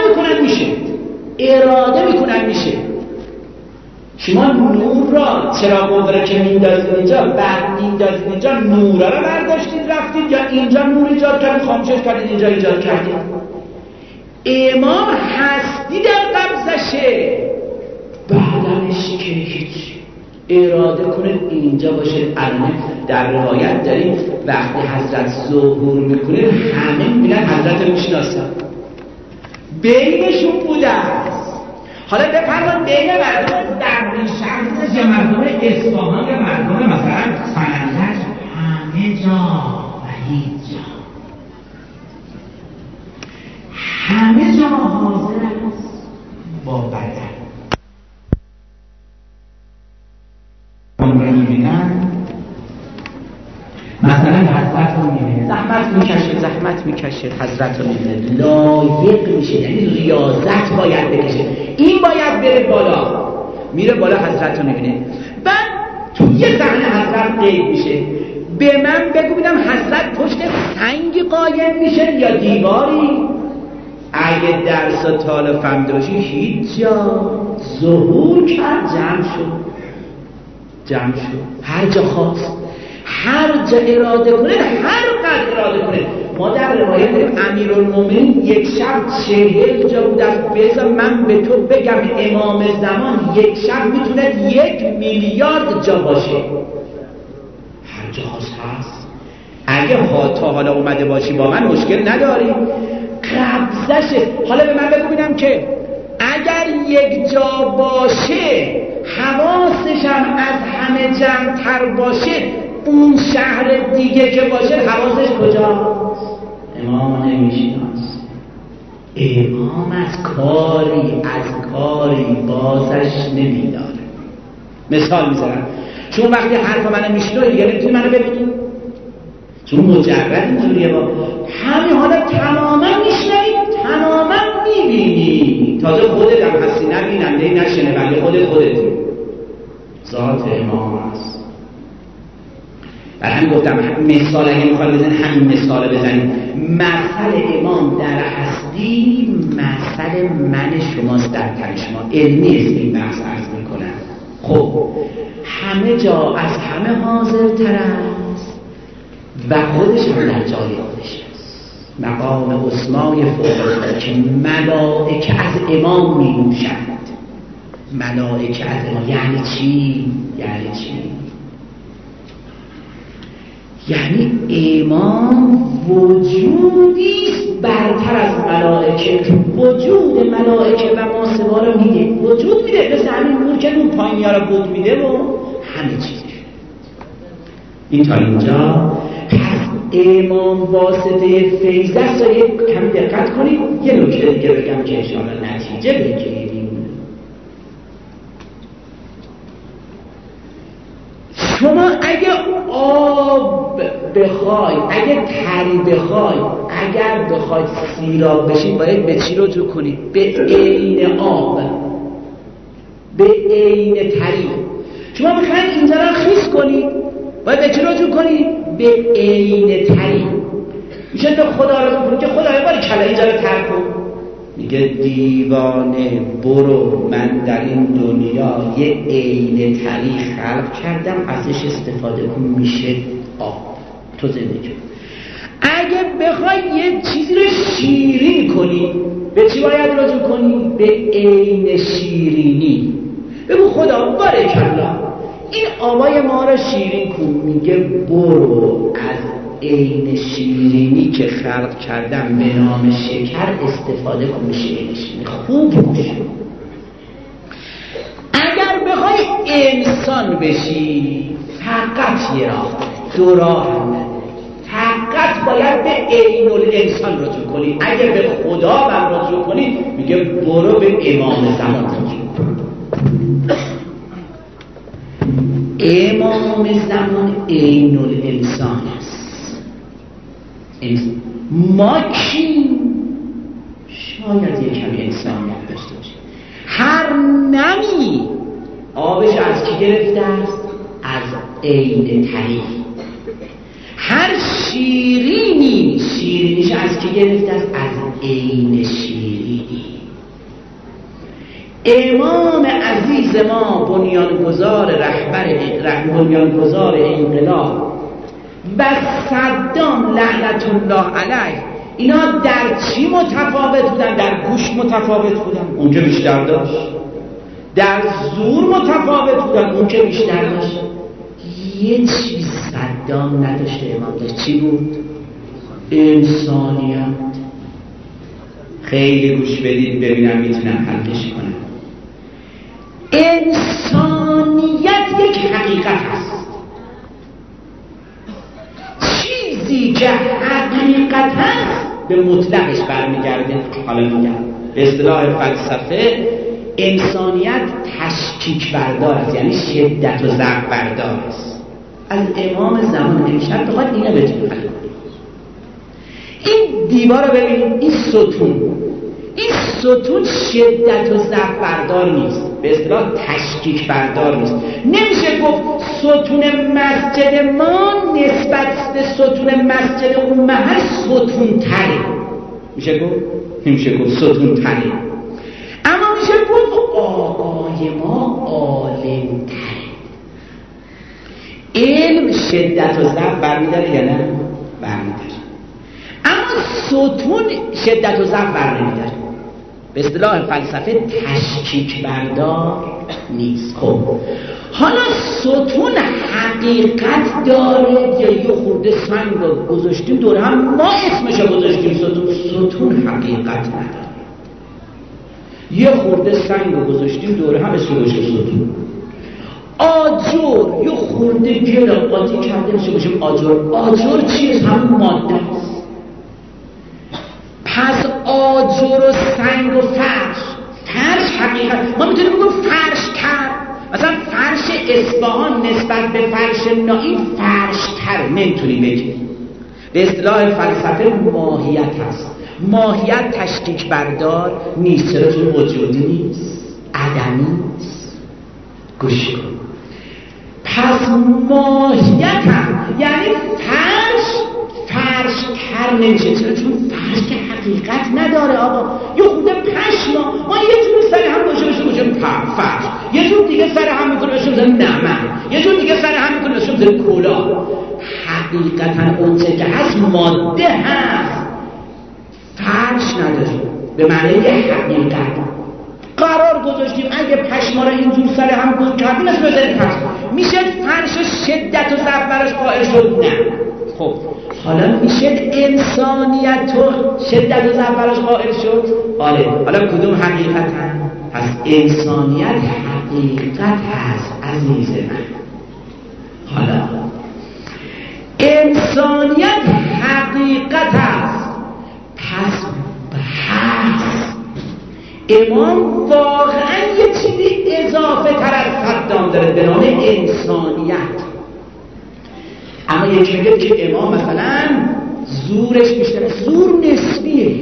میکنن میشه. شما نور را چراغ قدره که میندازید اینجا بعد میندازید اینجا، نورا رو برداشتید رفتید یا اینجا نور ایجاد کردید خاموشش کردید اینجا ایجاد کردید؟ امام هستی در قبضشه، بعدمش که هیچ اراده کنید اینجا باشه. الان در روایت داریم وقتی حضرت ظهور میکنید همه میبینن حضرت رو میشناسن، بینشون بوده است. حالا بفرمایید بین مردم در شهر یا مردم اصفهان یا مردم مثلا سنندج همه جا و هیچ جا، همه جا حاضر است با بدن. اون رو میبینن مثلا حضرت رو میبینه زحمت میکشه حضرت رو میبینه لایق میشه، یعنی ریاضت باید بکشه، این باید بره بالا، میره بالا حضرت رو میبینه. بعد تو یه صحنه حضرت غیب میشه، به من بگو ببینم حضرت پشت سنگی قایم میشه یا دیواری؟ اگه درس و طالب فهمیده باشی هیچ جا ظهور کرد، جمع شد هر جا خواست، هر جا اراده کنه، هر قدر اراده کنه. ما در روایت داریم امیرالمومنین یک شب 40 جا بود از بذار من به تو بگم امام زمان یک شب میتونه 1 میلیارد جا باشه، هر جا خواست هست. اگه تا حالا اومده باشی با من مشکل نداری، قبضشه. حالا به من بگو ببینم که اگر یک جا باشه حواسش هم از همه جمع تر باشه، اون شهر دیگه که باشه حواسش کجاست؟ امام نمیشناس. امام از کاری بازش نمیداره. مثال میزنم، چون وقتی حرف منو میشنوی دیگه نمیتونی منو ببینی، چون مجرد اینجوریه. با همین حالا تماما میشنوی تماما میبینی، تازه خودت هم هستی، نبیننده نشنونده، خودتی. ذات امام هست. برای همین گفتم مثال اگه میخواد بزنید همین مثال بزنید. مثل امام در هستی مثل من شماست در تن شما. علمی است این بحث عرض میکنم. خب همه جا از همه حاضرتر است و خودش هم در جای خودش است. مقام اسمای فوق که ملائکه از امام می نوشند. ملائکه از امام یعنی چی؟ یعنی امام وجودیست برتر از ملائکه. وجود ملائکه و ماسوا رو میده، وجود میده، مثل همین نور که اون پایینی ها رو بود میده و همه چیز. این تا اینجا امام واسطه فیض است. یک کم دقت کنید، یه نکته دیگه بگم که انشاءالله نتیجه بگیریم. شما اگه آب بخوای، اگه تری بخوای، اگر بخواید سیراب بشید باید به چی رجوع کنید؟ به عین آب، به عین تری. شما میخواید اینجا را خیس کنید باید به چی رجوع کنید؟ به عین تری. میشه تو خدا رجوع کنید که خدای باری کلا اینجا را تر کن. میگه دیوانه برو، من در این دنیا یه عین تری خلق کردم، ازش استفاده کن، میشه آب، تو زندگی. اگه بخوای یه چیزی رو شیرین کنی به چی باید رجوع کنی؟ به عین شیرینی. بگو خدا بارکالله این آبای ما رو شیرین کن. میگه برو از عین شیرینی که خلق کردم به نام شکر استفاده کن، میشه عین شیرینی. خوب باش. اگر بخوای انسان بشی فقط یه راه، دو راه هم نداری، فقط باید به عین الانسان رجوع کنی. اگر به خدا هم رجوع کنی میگه برو به امام زمان رجوع. امام زمان عین الانسان است. ما کی؟ شاید یک کمی انسانیت داشته باشه. هر نمی آبش از کی گرفته است؟ از عین طریق. هر شیرینی شیرینیش از کی گرفته است؟ از عین شیرینی. امام عزیز ما بنیانگذار بنیانگذار انقلاب و صدام لعنت الله علیه، اینا در چی متفاوت بودن؟ در گوش متفاوت بودن، اون که بیشتر داشت. در زور متفاوت بودن، اون که بیشتر داشت. یه چیز صدام نداشته، امام داشت. چی بود؟ انسانیت. خیلی گوش بدید ببینم میتونم حلش کنم. انسانیت یک حقیقت است. چیزی که حقیقت هست به مطلقش برمیگرده. حالا میگم به اصطلاح فلسفه انسانیت تشکیک بردار است، یعنی شدت و ضعف بردار است. از امام زمان امشب بخواد اینو بتونید حل کنید. این دیوار رو ببینید، این ستون شدت و ضعف بردار نیست، به اصطلاح تشکیک بردار نیست. نمیشه گفت ستون مسجد ما نسبت به ستون مسجد اون محل ستون تره. میشه گفت؟ نمیشه گفت ستون تره، اما میشه گفت آقای ما عالم تره. علم شدت و ضعف برمیداره یا نه؟ برمیداره. اما ستون شدت و ضعف برنمیداره. به اصطلاح فلسفه تشکیک بردار نیست. خب حالا ستون حقیقت داره یا یه خورده سنگ رو گذاشتیم دور هم، ما اسمشو گذاشتیم ستون حقیقت نداره. یه خورده سنگ رو گذاشتیم دور هم، اسمش ستون. آجر یه خورده گل قاطی کرده میشه آجر. آجر چیز؟ همون ماده است. پس آجر و سنگ و فرش حقیقت. ما میتونیم بگیم فرش کرد، مثلا فرش اصفهان نسبت به فرش نایی فرش تر، نمیتونیم بگیم. به اصطلاح فلسفه ماهیت هست. ماهیت تشکیک بردار نیست. چرا؟ چون وجودی نیست، عدمی نیست. گوش کن. پس ماهیت هم یعنی فرش تر نمیشه. چرا؟ چون فرش که حقیقت نداره. آقا یه خورده پشما ما یه جور سر هم باشیم فرش، یه جور دیگه سر هم میکنه باشیم نمک، یه جور دیگه سر هم میکنه باشیم کلا. حقیقتا اون چه که هست ماده هست، فرش نداره به معنی حقیقت. قرار گذاشتیم اگه پشما را اینجور سر هم بود کردیم اسم بذاریم فرش. میشه فرش شدت و ضعف براش قائل شد؟ نه. خب حالا میشه انسانیت و شدت و ضعف براش قائل شد؟ آره. حالا کدوم حقیقت هست؟ پس انسانیت حقیقت هست عزیز من. حالا انسانیت حقیقت هست، پس هست. امام واقعا یه چیزی اضافه تر از صدام داره به نام انسانیت. اما یکی میگه که امام مثلا زورش بیشتره. زور نسبیه.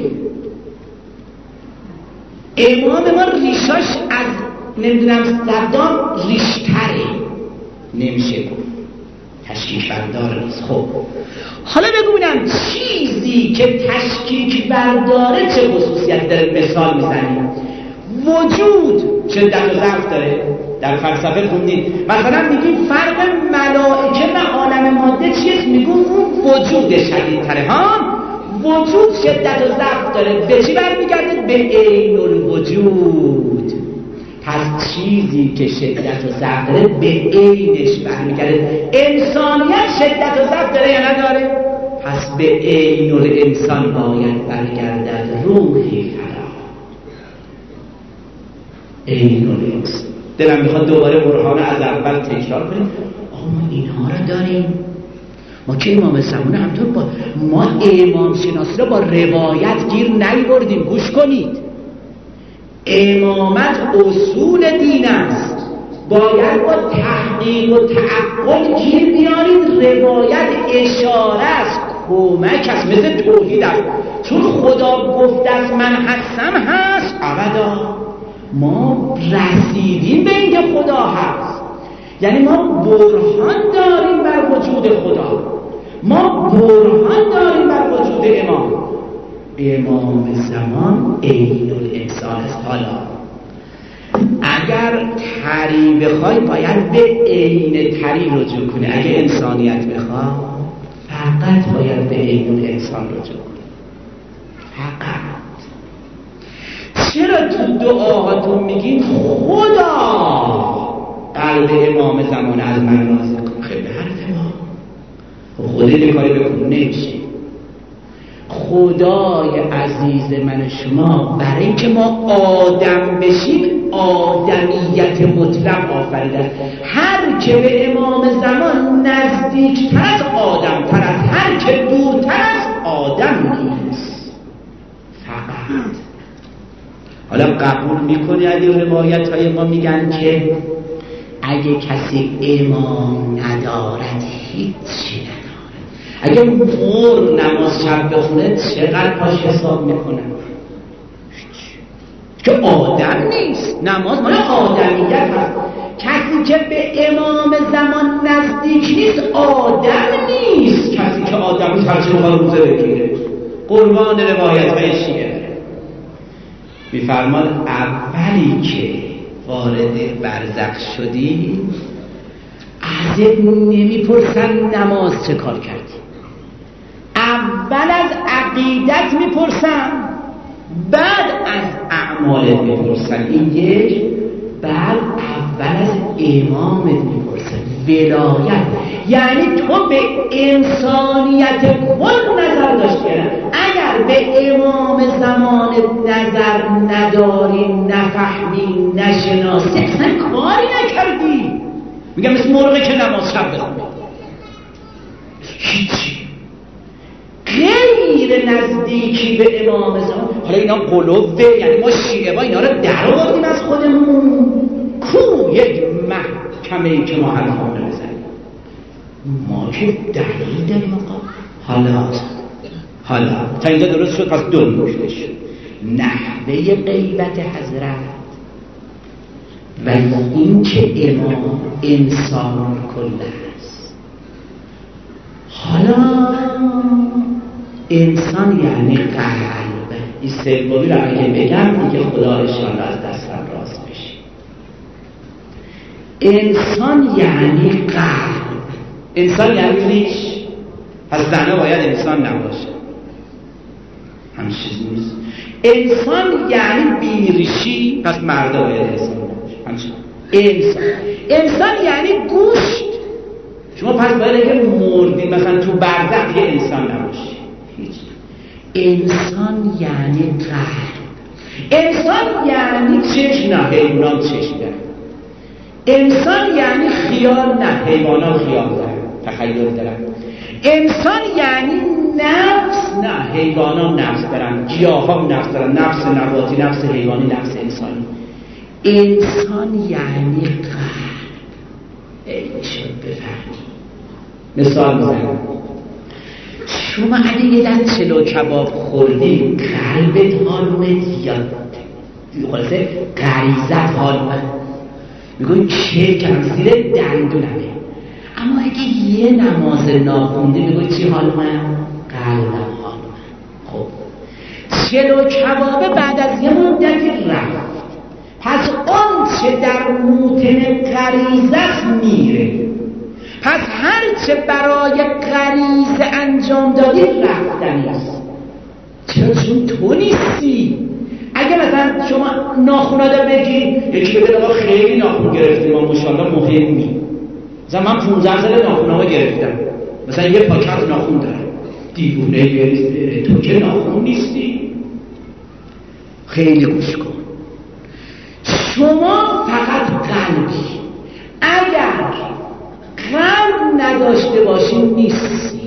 امام ما ریشاش از نمیدونم صدام ریشتره، نمیشه گفت، تشکیک بردار نیست. خب حالا بگو ببینم چیزی که تشکیک برداره چه خصوصیت داره؟ مثال میزنیم. وجود شدت و ضعف داره. در فلسفه خوندید مثلا میگیم فرق ملائکه و عالم ماده چیست؟ میگیم اون وجود شدیدتره. ها وجود شدت و ضعف داره. به چی برمیگرده؟ به عین الوجود. پس چیزی که شدت و ضعف داره به عینش برمیگرده. انسانیت شدت و ضعف داره یا نداره؟ پس به عین الانسان باید برگردد. روحی فدا عین الانسان. دلم میخواد دوباره برهان از اول تکرار کنیم. ما اینها رو داریم. ما که امام زمان همطور با ما امام شناسی رو با روایت گیر نیاوردیم. گوش کنید، امامت اصول دین است، باید با تحقیق و تعقل گیر بیارید. روایت اشاره است، کمک است، مثل توحید است. چون خدا گفت از من هستم هست ابدا. ما رسیدیم به اینکه خدا هست، یعنی ما برهان داریم بر وجود خدا، ما برهان داریم بر وجود امام زمان عین الانسان است. حالا اگر تری بخوای باید به عین تری رجوع کنی، اگه انسانیت بخوای فقط باید به عین الانسان رجوع کنی. فقط چرا تو دعاهاتون میگین خدا قلب امام زمان از من راضی کن؟ خیلی حرف ما خودی به کاری بکن نمیشه. خدای عزیز من شما برای اینکه ما آدم بشیم آدمیت مطلق آفریده. هر که به امام زمان نزدیکتر از آدم تر است، هر که دورتر از آدم نیست. فقط حالا قبول میکنی اگه روایت های ما میگن که اگه کسی امام ندارد هیچی ندارد، اگه مور نماز شب بخونه چقدر پاش حساب میکنه؟ که آدم نیست. نماز مال آدمیت هست. کسی که به امام زمان نزدیک نیست آدم نیست. کسی که آدم نیست هرچی بخواد روزه بگیره. قربان روایت های شیعه میفرماد اولی که وارد برزخ شدی ازت نمیپرسن نماز چه کار کردی، اول از عقیدت میپرسن، بعد از اعمالت میپرسن. این یک. بعد اول از امامت میپرسن. ولایت یعنی تو به انسانیت کل نظر داشتی. اگر به امام زمانت نظر نداری، نفهمی، نشناسی، اصلا کاری نکردی. میگم مثل مرغی که نماز شب بخونه هیچی. غیر نزدیکی به امام زمان. حالا اینا قلوبه، یعنی ما شیعه با اینا رو در آوردیم از خودمون. کو یک محکمه‌ای که ما حرفا بزنیم؟ ما که دلیل داریم. حالا تا اینجا درست شد. پس دو نکته شد: نحوه غیبت حضرت و این که امام انسان کل است. حالا انسان یعنی قلب. این سومی رو اگه بگم دیگه خدا انشاءالله از دستم راست بشه. انسان یعنی قلب. انسان یعنی ریش. پس زنه باید انسان نباشه، همین چیز نیست. انسان یعنی بیریشی، پس مرده باید انسان نباشه. انسان یعنی گوشت. شما پس باید اگه مردی مثلا تو برزخ دیگه انسان نباشی. هیچ. انسان یعنی قلب. انسان یعنی چشم، نه حیوانات چشم دارن. انسان یعنی خیال، نه حیوانات خیال دارن، تخیل دارن. انسان یعنی نفس، نه حیوانات نفس دارن، گیاها نفس دارن، نفس نباتی، نفس حیوانی، نفس انسانی. انسان یعنی قلب. این شد بفهمی. مثال میزنم، شما اگه یه دست چلو کباب خوردی قلبت حال اومد یا خلاصه غریزت حال اومد، میگوی که کنسیر دندونمه. اما اگه یه نماز ناخونده میگوی چی حال اومد؟ قلبم حال اومد. خب چلو کبابه بعد از یه مدتی رفت، پس اون چه در موتن غریزت میره. پس هر چه برای غریزه انجام دادی رفتنی است. چرا؟ چون تو نیستی. اگه مثلا شما ناخوناده بگی یکی بگه آقا خیلی ناخون گرفتیم ما ماشاءالله مهمی، مثلا من 15 سال ناخونامو گرفتم، مثلا یه پاکت ناخون دارم، دیوونه گریست. تو که ناخون نیستی. خیلی گوش کن، شما فقط قلبی. اگر قلب نداشته باشی نیستی.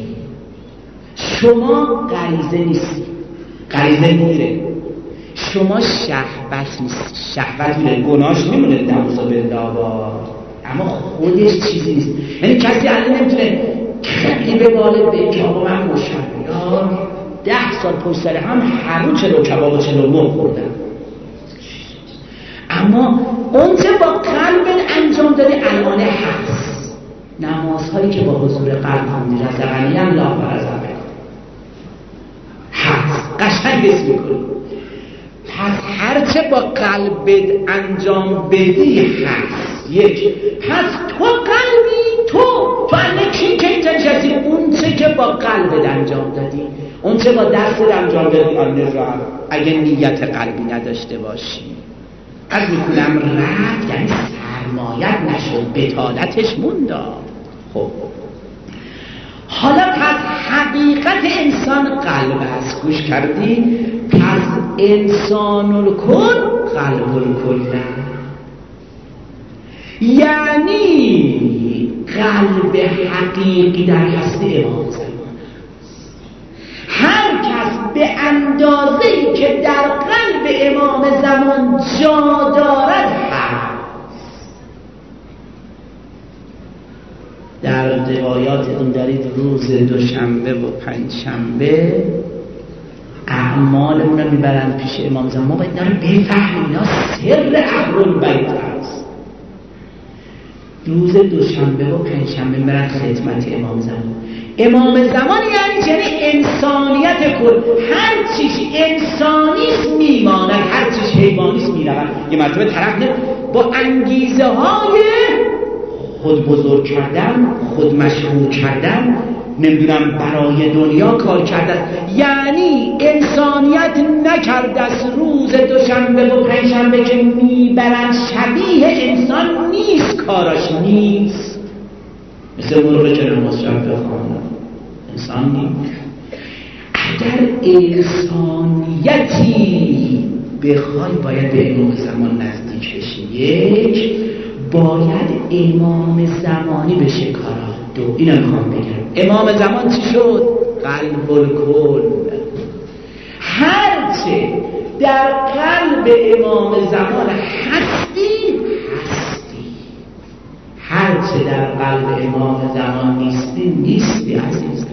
شما غریزه نیستی، غریزه میره. شما شهوت نیست، شهوت میره، گناهش میمونه نعوذ بالله، اما خودش چیزی نیست. یعنی کسی الان نمیتونه خیلی به بالت بگه آقا من مشاهده 10 سال پشت سر هم هر روز چلو کباب و چلو مرغ خوردم، اما اون چه با قلب انجام دادی الان هست. نمازهایی که با حضور قلب خوندی رزقنی الله و رزقک هست، قشنگ حس میکنی. پس هرچه با قلبت انجام بدی هست. یک، پس تو قلبی، تو الکی که اینجا نشستی، اون چه که با قلبت انجام دادی، اون چه با دستت انجام دادی آن اگه نیت قلبی نداشته باشی از میکنم رفت، یعنی سرمایت نشد، بطالتش موندا. خب حالا پس حقیقت انسان قلب است، گوش کردی؟ پس انسان الکل قلب الکل، یعنی قلب حقیقی در هستی امام زمان است. هر کس به اندازه‌ای که در قلب امام زمان جا دارد هست. در روایاتتون دارید روز دوشنبه و پنجشنبه اعمالمون رو میبرن پیش امام زمان. ما باید داریم بفهمیم اینا سر اهل‌البیت هست. روز دوشنبه و پنجشنبه میبرن خدمت امام زمان. امام زمان یعنی انسانیت کل، هر چیز انسانیست میماند، هر چیز حیوانیست میرود. یه مرتبه طرف با انگیزه های خود بزرگ کردن، خود مشهور کردن، نمیدونم برای دنیا کار کردن، یعنی انسانیت نکرده است. روز دوشنبه و پنجشنبه که میبرن شبیه انسان نیست، کاراش نیست. مثل مرغ که نماز شب بخوانه انسان نیست. اگر انسانیتی بخوای باید به امام زمان نزدیک بشی. یک، باید امام زمانی بشه کارا. دو، اینو میخوام بگم، امام زمان چی شد؟ قلب الکل. هرچه در قلب امام زمان هستی، هرچه در قلب امام زمان نیستی عزیز.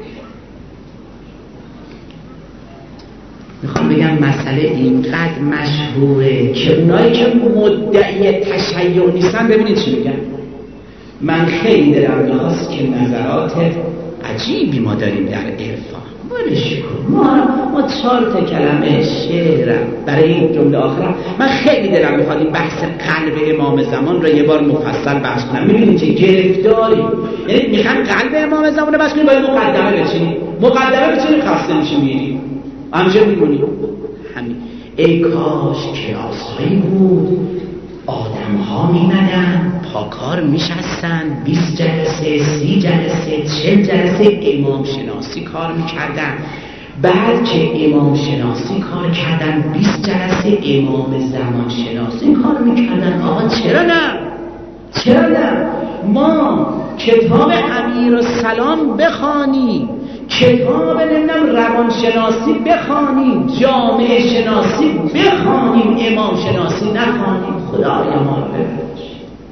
میخوام بگم مسئله اینقدر مشهوره که اونایی که مدعی تشیع نیستن، ببینید چی میگن. من خیلی دلم میخواست که نظرات عجیبی ما داریم در عرفان، ولش کن، ما 4 تا کلمه شعرم برای این جمله آخرم. من خیلی دلم میخواد این بحث قلب امام زمان رو یه بار مفصل بحث کنم. میبینید چه گرفتاری، یعنی میخوام قلب امام زمان رو بحث کنیم، باید مقدمه بچینیم خسته میشیم میریم همچه میگونی همین. ای کاش کلاسایی بود آدم ها میمدن پاکار میشستن 20 جلسه 30 جلسه 40 جلسه امام شناسی کار میکردن. بعد که امام شناسی کار کردن 20 جلسه امام زمان شناسی کار میکردن. آقا چرا نه ما کتاب امیرالسلام بخوانیم، کتاب روانشناسی بخوانیم، جامعه شناسی بخوانیم، امام شناسی نخوانیم. خدای ما رو ببخش.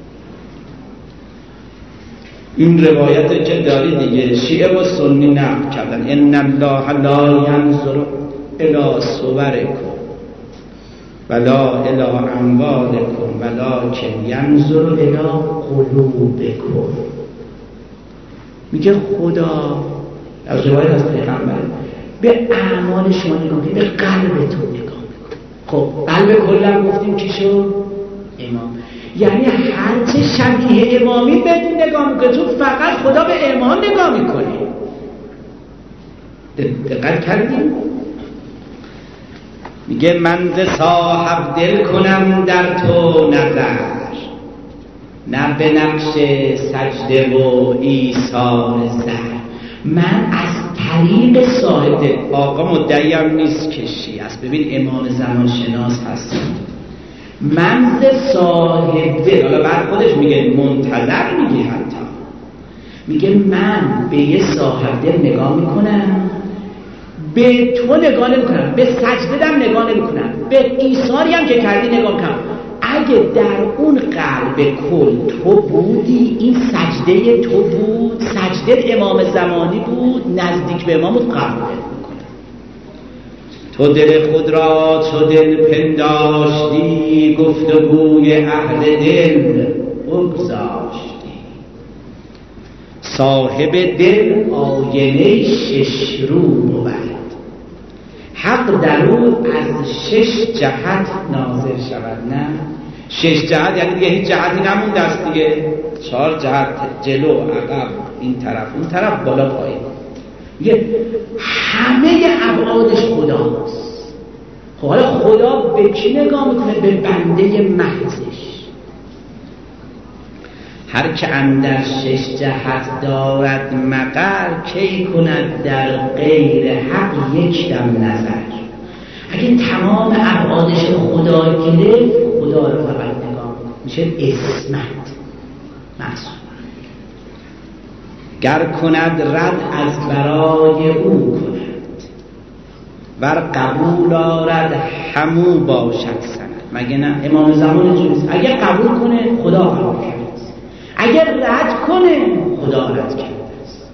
این روایت که داری دیگه شیعه و سنی نقل کردن. ان الله لا ینظر الی صورکم ولا الی اموالکم ولکن ینظر الی قلوبکم. میگه خدا از روایت از پیغمبر به اعمال شما نگاه میکنه، به قلبتون نگاه میکنه. خب قلب کلم گفتیم کی شد؟ امام. یعنی هرچه شبیه امامی بدون نگاه میکنه، چون فقط خدا به امام نگاه میکنه. دقت کردیم؟ میگه من ز صاحب دل کنم در تو نظر، نه به نقش سجده و ایثار زر. من از طریق صاحب دل، آقا مدعیم نیست که شیعه است، ببین امام زمان شناس هست. من ز صاحب دل، حالا بعد خودش میگه منتظر، میگه حتی میگه من به یه صاحب دل نگاه میکنم، به تو نگاه نمیکنم، به سجده‌ام نگاه نمیکنم، به ایثاری هم که کردی نگاه میکنم. اگه در اون قلب کل تو بودی، این سجده تو بود، سجده امام زمانی بود، نزدیک به امام بود، قبول میکنه. تو دل خود را چو دل پنداشتی، گفتگوی اهل دل بگذاشتی. صاحب دل آینه شش رو بود، حق در او از 6 جهت ناظر شود. نه 6 جهت یعنی دیگه هیچ جهتی نمونده است دیگه، 4 جهت، جلو، عقب، این طرف، اون طرف، بالا، پایین. یه همه ابعادش خداست. خب حالا خدا به کی نگاه میکنه؟ به بنده محضش. هر که اندر 6 جهت دارد مقر، کی کند در غیر حق یک دم نظر. اگه تمام ابعادش خدا گرفت، خدا رو فقط نگاه میشه اسمت معصوم. گر کند رد از برای او کند، ور قبول آرد همو باشد سند. مگه نه امام زمان جوریست؟ اگه قبول کنه خدا قبول کرده است، اگر رد کنه خدا رد کرده است.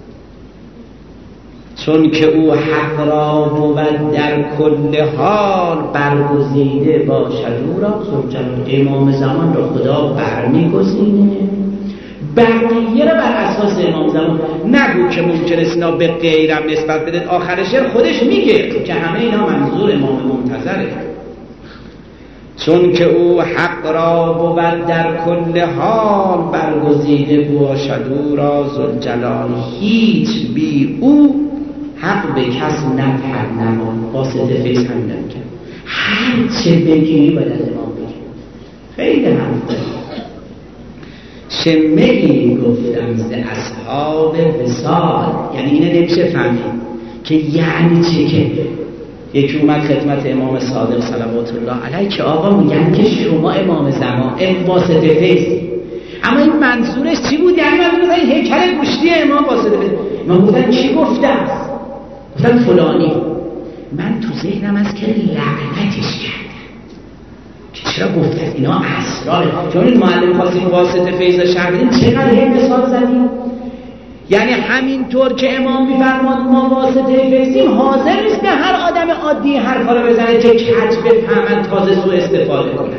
چون که او حق را بود در کل حال، برگزیده باشد او را ذوالجلال. امام زمان را خدا برمیگزینه، بقیه را بر اساس امام زمان. نگو که ممکنه اینا به غیرم نسبت بده. آخر شعر خودش میگه که همه اینا منظور امام منتظره. چون که او حق را بود در کل حال، برگزیده باشد او را ذوالجلال. هیچ بی او حق به کس ندهد نمان. واسطه فیض هم نمیکن، هر چه بگیری باید از امام بگیری. خیلی حرف داری. شمه‌ای گفتم ز اصحاب وصال، یعنی اینه نمیشه فهمید که یعنی چی. که یکی اومد خدمت امام صادق صلوات الله علیه که آقا میگن که شما امام زمان واسطه فیض، اما این منظورش چی بود؟ یعنی من این هیکل گوشتی امام واسطه فیض. من گفتن چی گفته است؟ گفتن فلانی. من تو ذهنم است که لعنتش کرد که چرا گفتن اینا اسراره. چون این معلم خواستیم واسطه فیض شهر بدیم، چقدر هم مثال زدیم. یعنی همینطور که امام میفرماد ما واسطه فیضیم، حاضر نیست به هر آدم عادی هر کارو بزنه که کج بفهمن تازه سوء استفاده کنن.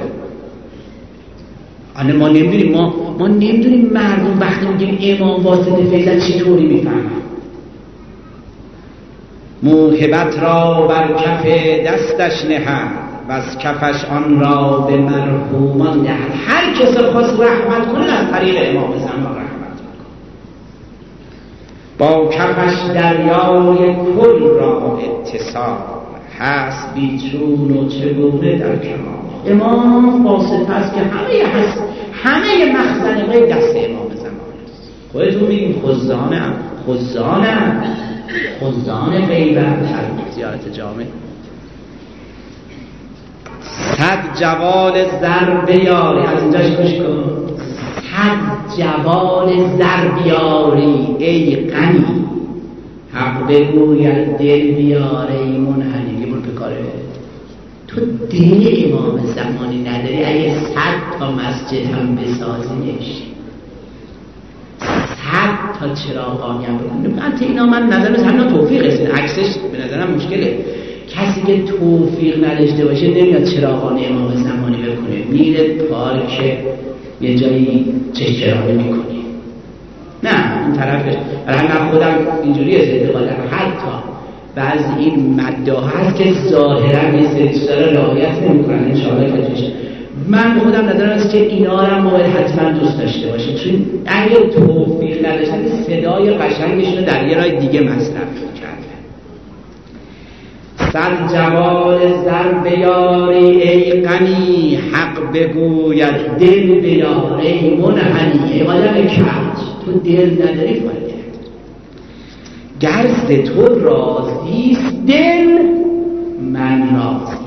آنه ما نمیدونیم، ما نمیدونیم مردم وقتی میگیم امام واسطه فیض چطوری میفهمن. موهبت را بر کف دستش نهد، و از کفش آن را به مرحومان دهد. هر کس خواست رحمت کنه از طریق امام زمان رحمت کنه. با کفش دریای کل را اتصال، هست بیچون و چگونه در کمال. امام واسطه است که همه مخزن غیب دست امام زمان است. خودتون میگیم خزان غیبت در زیارت جامع. 100 جوال زر بیاری، از اینجاش گوش کن. 100 جوال زر بیاری ای غنی، حق بگوید دل بیاری ای منحنی. یه بول بکاره تو دل امام زمانی نداری، اگه 100 تا مسجد هم بسازی نمیشه. 100 تا چراغانی هم بکنیم. البته اینا من نظرم از همین توفیق است، عکسش به نظرم مشکله. کسی که توفیق نداشته باشه نمیاد چراغانی امام زمانی بکنه، میره پارک یه جایی چراغی میکنه. نه اون طرفش. من خودم اینجوری استفاده کنم. حتی بعضی این مدعا هست که ظاهرا یه سری چیزا رو رعایت نمیکنن، ان شاءالله که توش. من خودم نظرم است که اینا رو هم باید حتما دوست داشته باشید، چون اگه توفیق نداشتن صدای قشنگشون رو در یه راه دیگه مصرف کرده. 100 جوال زر بیاری ای غنی، حق بگوید دل بیاری ای منحنی. آدم کج تو دل نداری فایده. گرز تو راضیست دل، من راضیم،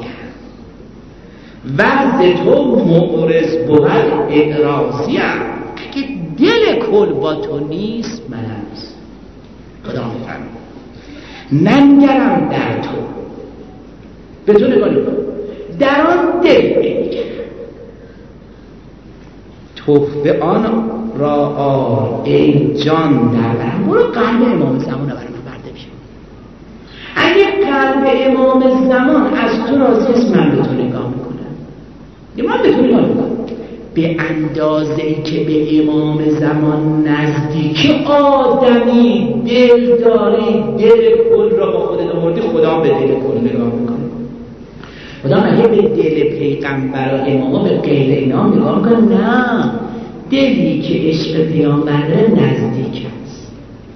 وز تو معرض بود اعراضیم. اگه دل کل با تو نیست منم نیست. خدا میفرماید ننگرم در تو، به تو نگاه نکنم، در آن دل بنگرم. تحفه آن را آر ای جان در برم. برو قلب امام زمان رو برم برده بشم. اگه قلب امام زمان از تو راضی است، من به تو نگاه میکنم، یا من به تو نگاه میکنم. به اندازه ای که به امام زمان نزدیک آدمی دل داری، دل کل را با خودت آوردی، خدا به دل کل نگاه میکنه. خدا مگه به دل پیغمبر و اماما به غیر اینا نگاه میکنه؟ نه، دلی که عشق پیامبر داره نزدیک است.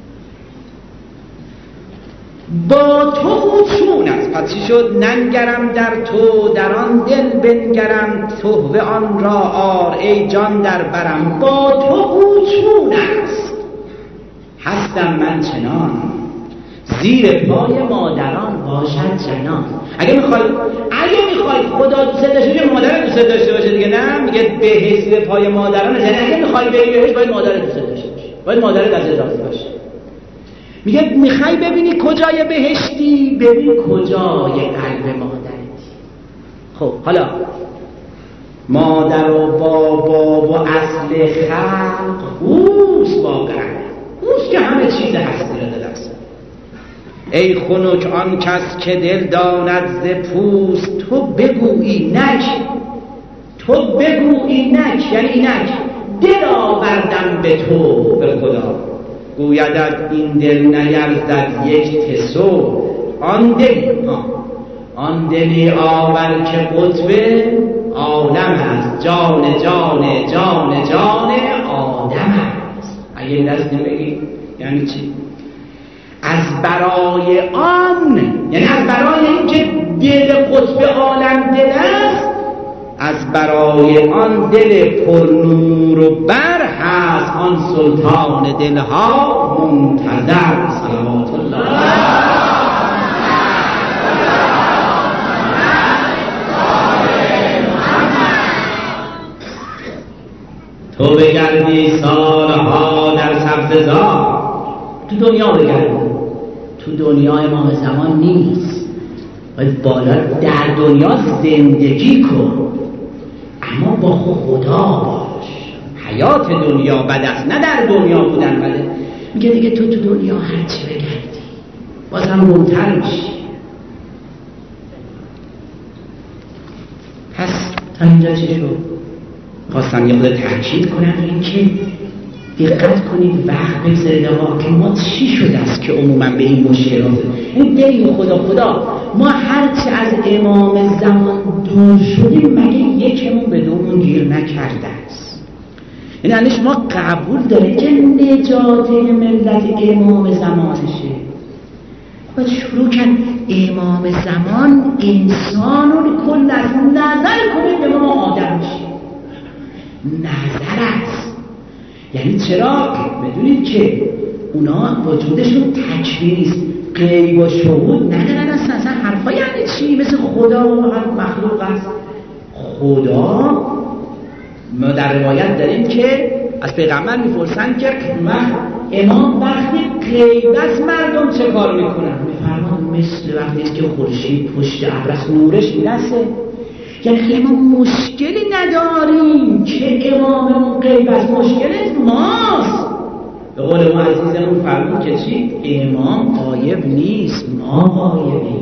با تو او چون است. پس چی شد؟ ننگرم در تو، در آن دل بنگرم، تحوه آن را آر ای جان در برم. با تو او چون است، هستم من چنان، زیر پای مادران باشد جنان. اگه میخوای خدا دوست داشته باشه، مادر دوست داشته باشه دیگه. نه میگه بهشت زیر پای مادران، یعنی اگه میخوای بری بهشت باید مادر دوست داشته باشه، باید مادر ازت راضی باشه. میگه میخوای ببینی کجای بهشتی، ببین کجای قلب مادرت. خب حالا مادر و بابا و اصل خلق اوست، واقعا اوست که همه چیز هستی را داده است. ای خنک آن کس که دل داند ز پوست، تو بگویی نک، تو بگویی نک یعنی اینک، دل آوردم به تو، به خدا گویدت این دل نیرزد یک تسو. آن دلی آور که قطب عالم است، جان جان جان جان آدم است. اگه دست نمیگی یعنی چی؟ از برای آن، یعنی از برای این که دل قطب عالم دل است، از برای آن دل پر نور و بر هست آن سلطان دلها منتظر. صلوات الله. تو بگردی سالها در سبززار، تو دنیا بگردی، تو دنیا امام زمان نیست، باید بالا در دنیا زندگی کن، اما با خدا باش. حیات دنیا بد است، نه در دنیا بودن بده. میگه دیگه تو دنیا هرچی بگردی بازم منتر میشی. پس تا اینجا چی شد؟ خواستم یه خود تأکید کنم این که دقت کنید، وقت بگذارید آقا که ما چی شده است که عموما به این مشکلات، این دین خدا ما هرچی از امام زمان دور شدیم مگه یکمون به دومون گیر نکرده است؟ یعنی شما قبول دارید که نجات ملت امام زمانشه؟ باید شروع کرد امام زمان انسانون کل از نظر کنید به ما آدم میشه، نظر است. یعنی چرا؟ بدونید که اونا وجودشون تکوینی است، غیب و شهود ندارن اصلا حرفا یعنی چی؟ مثل خدا و مخلوق است. خدا ما در روایت داریم که از پیغمبر میپرسن که امام وقتی غیب است مردم چه کار میکنن؟ میفرمان مثل وقتی است که خورشید پشت ابر است نورش میرسه. یعنی ما مشکلی نداریم که اماممون غیب است، مشکل ماست. به قول ما عزیزمون فرمود که چی؟ امام غایب نیست، ما غایبیم.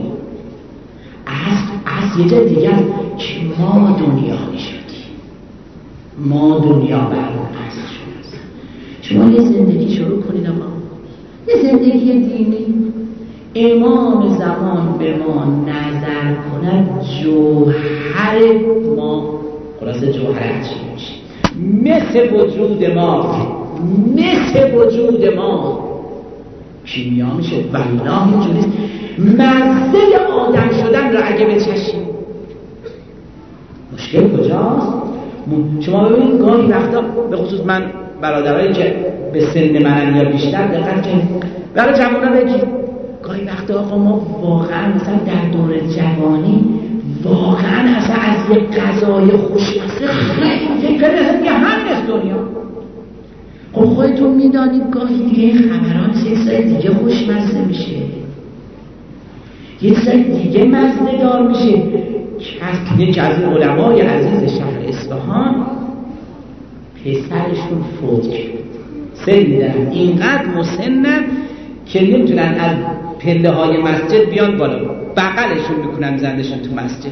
از یه جا دیگه که ما دنیا میشدیم، ما دنیا برمون از شد. شما یه زندگی شروع کنید آقا، یه زندگی دینی، امام زمان به ما نظر کند جوهر ما، خلاصه جوهر چی میشه؟ مثل وجود ما کیمیا میشه. والله اینجوریست. مزه آدم شدن را اگه بچشیم، مشکل کجاست؟ شما ببینید گاهی وقتا به خصوص من برادرایی که به سن منن یا بیشتر دقت کنید، برای جوونا بگید گاهی وقتا آقا ما واقعا مثلا در دور جوانی واقعا اصلا از یک غذای خوشمزه خیلی که همین است دنیا. خب خودتون میدانید گاهی دیگه این خبران یه سای دیگه خوشمزه میشه، یه سای دیگه مزه دار میشه. یکی از علمای عزیز شهر اصفهان پسرشون فوت کرد، سنی دارن اینقدر مسنن که نمیتونن از پله های مسجد بیان بالا، بغلشون میکنن زندشون تو مسجد.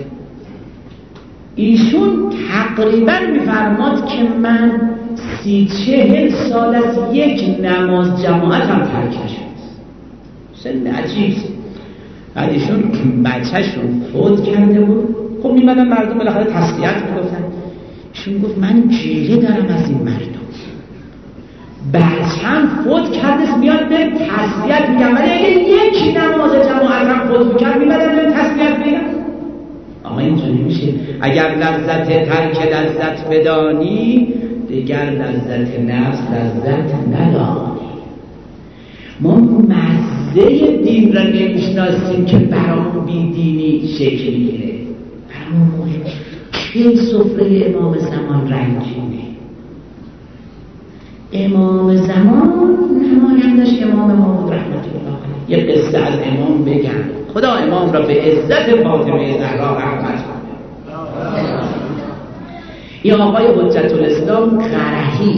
ایشون تقریبا میفرماد که من 30-40 سال از یک نماز جماعت هم ترک نشد. سن عجیب. بعد ایشون بچه‌شون فوت کرده بود، خب میمدن مردم بالاخره تسلیت میگفتن. ایشون گفت من گریه دارم از این مردم، بچه‌م فوت کرده میاد به تسلیت میگم، ولی اگه یک نماز جماعت هم فوت میکرد میمدن به تسلیت میگم. اما اینجوری میشه اگر لذت ترک لذت بدانی، دیگر لذت نفس لذت ندانی. ما مزه دین را نمیشناسیم که برامون بیدینی شکل میگیره. برامون مهم که سفره امام زمان رنگینه. امام زمان نمایندش امام ما بود رحمت الله علیه. یه قصه از امام بگم، خدا امام را به عزت فاطمه زهرا رحمت کنه. این آقای حجت الاسلام قرهی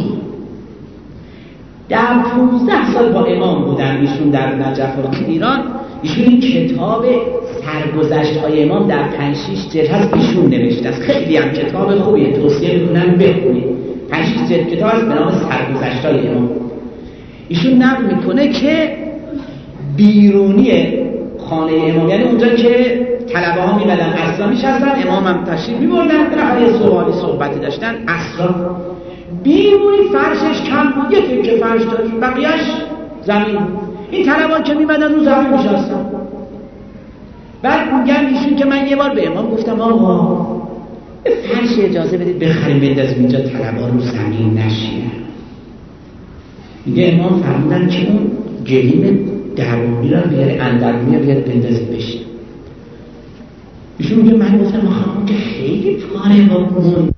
در 15 سال با امام بودن ایشون در نجف و ایران. ایشون این کتاب سرگذشت های امام در 5-6 جلد هست، ایشون نوشته است. خیلی هم کتاب خوبیه، توصیه میکنم بخونید. 5-6 جلد کتاب است به نام سرگذشت های امام. ایشون نقل میکنه که بیرونی خانه امام، یعنی اونجا که طلبه ها میمدن عصرا میشستن، امام هم تشریف میبردن، بالاخره یه سوالی صحبتی داشتن عصرا، بیرونی فرشش کم بود، یه تکه فرش داشت، بقیهش زمین. این طلبان که میمدن رو زمین میشستن. بعد میگن ایشون که من یه بار به امام گفتم آقا فرش اجازه بدید بخریم بندازیم اینجا طلبا رو زمین نشینن. میگه امام فرمودن که اون گلیم درونی رو بیاره، اندرونی رو بیاره بندازید بشین. ایشون میگه من گفتم آخه اون که خیلی کاره با اون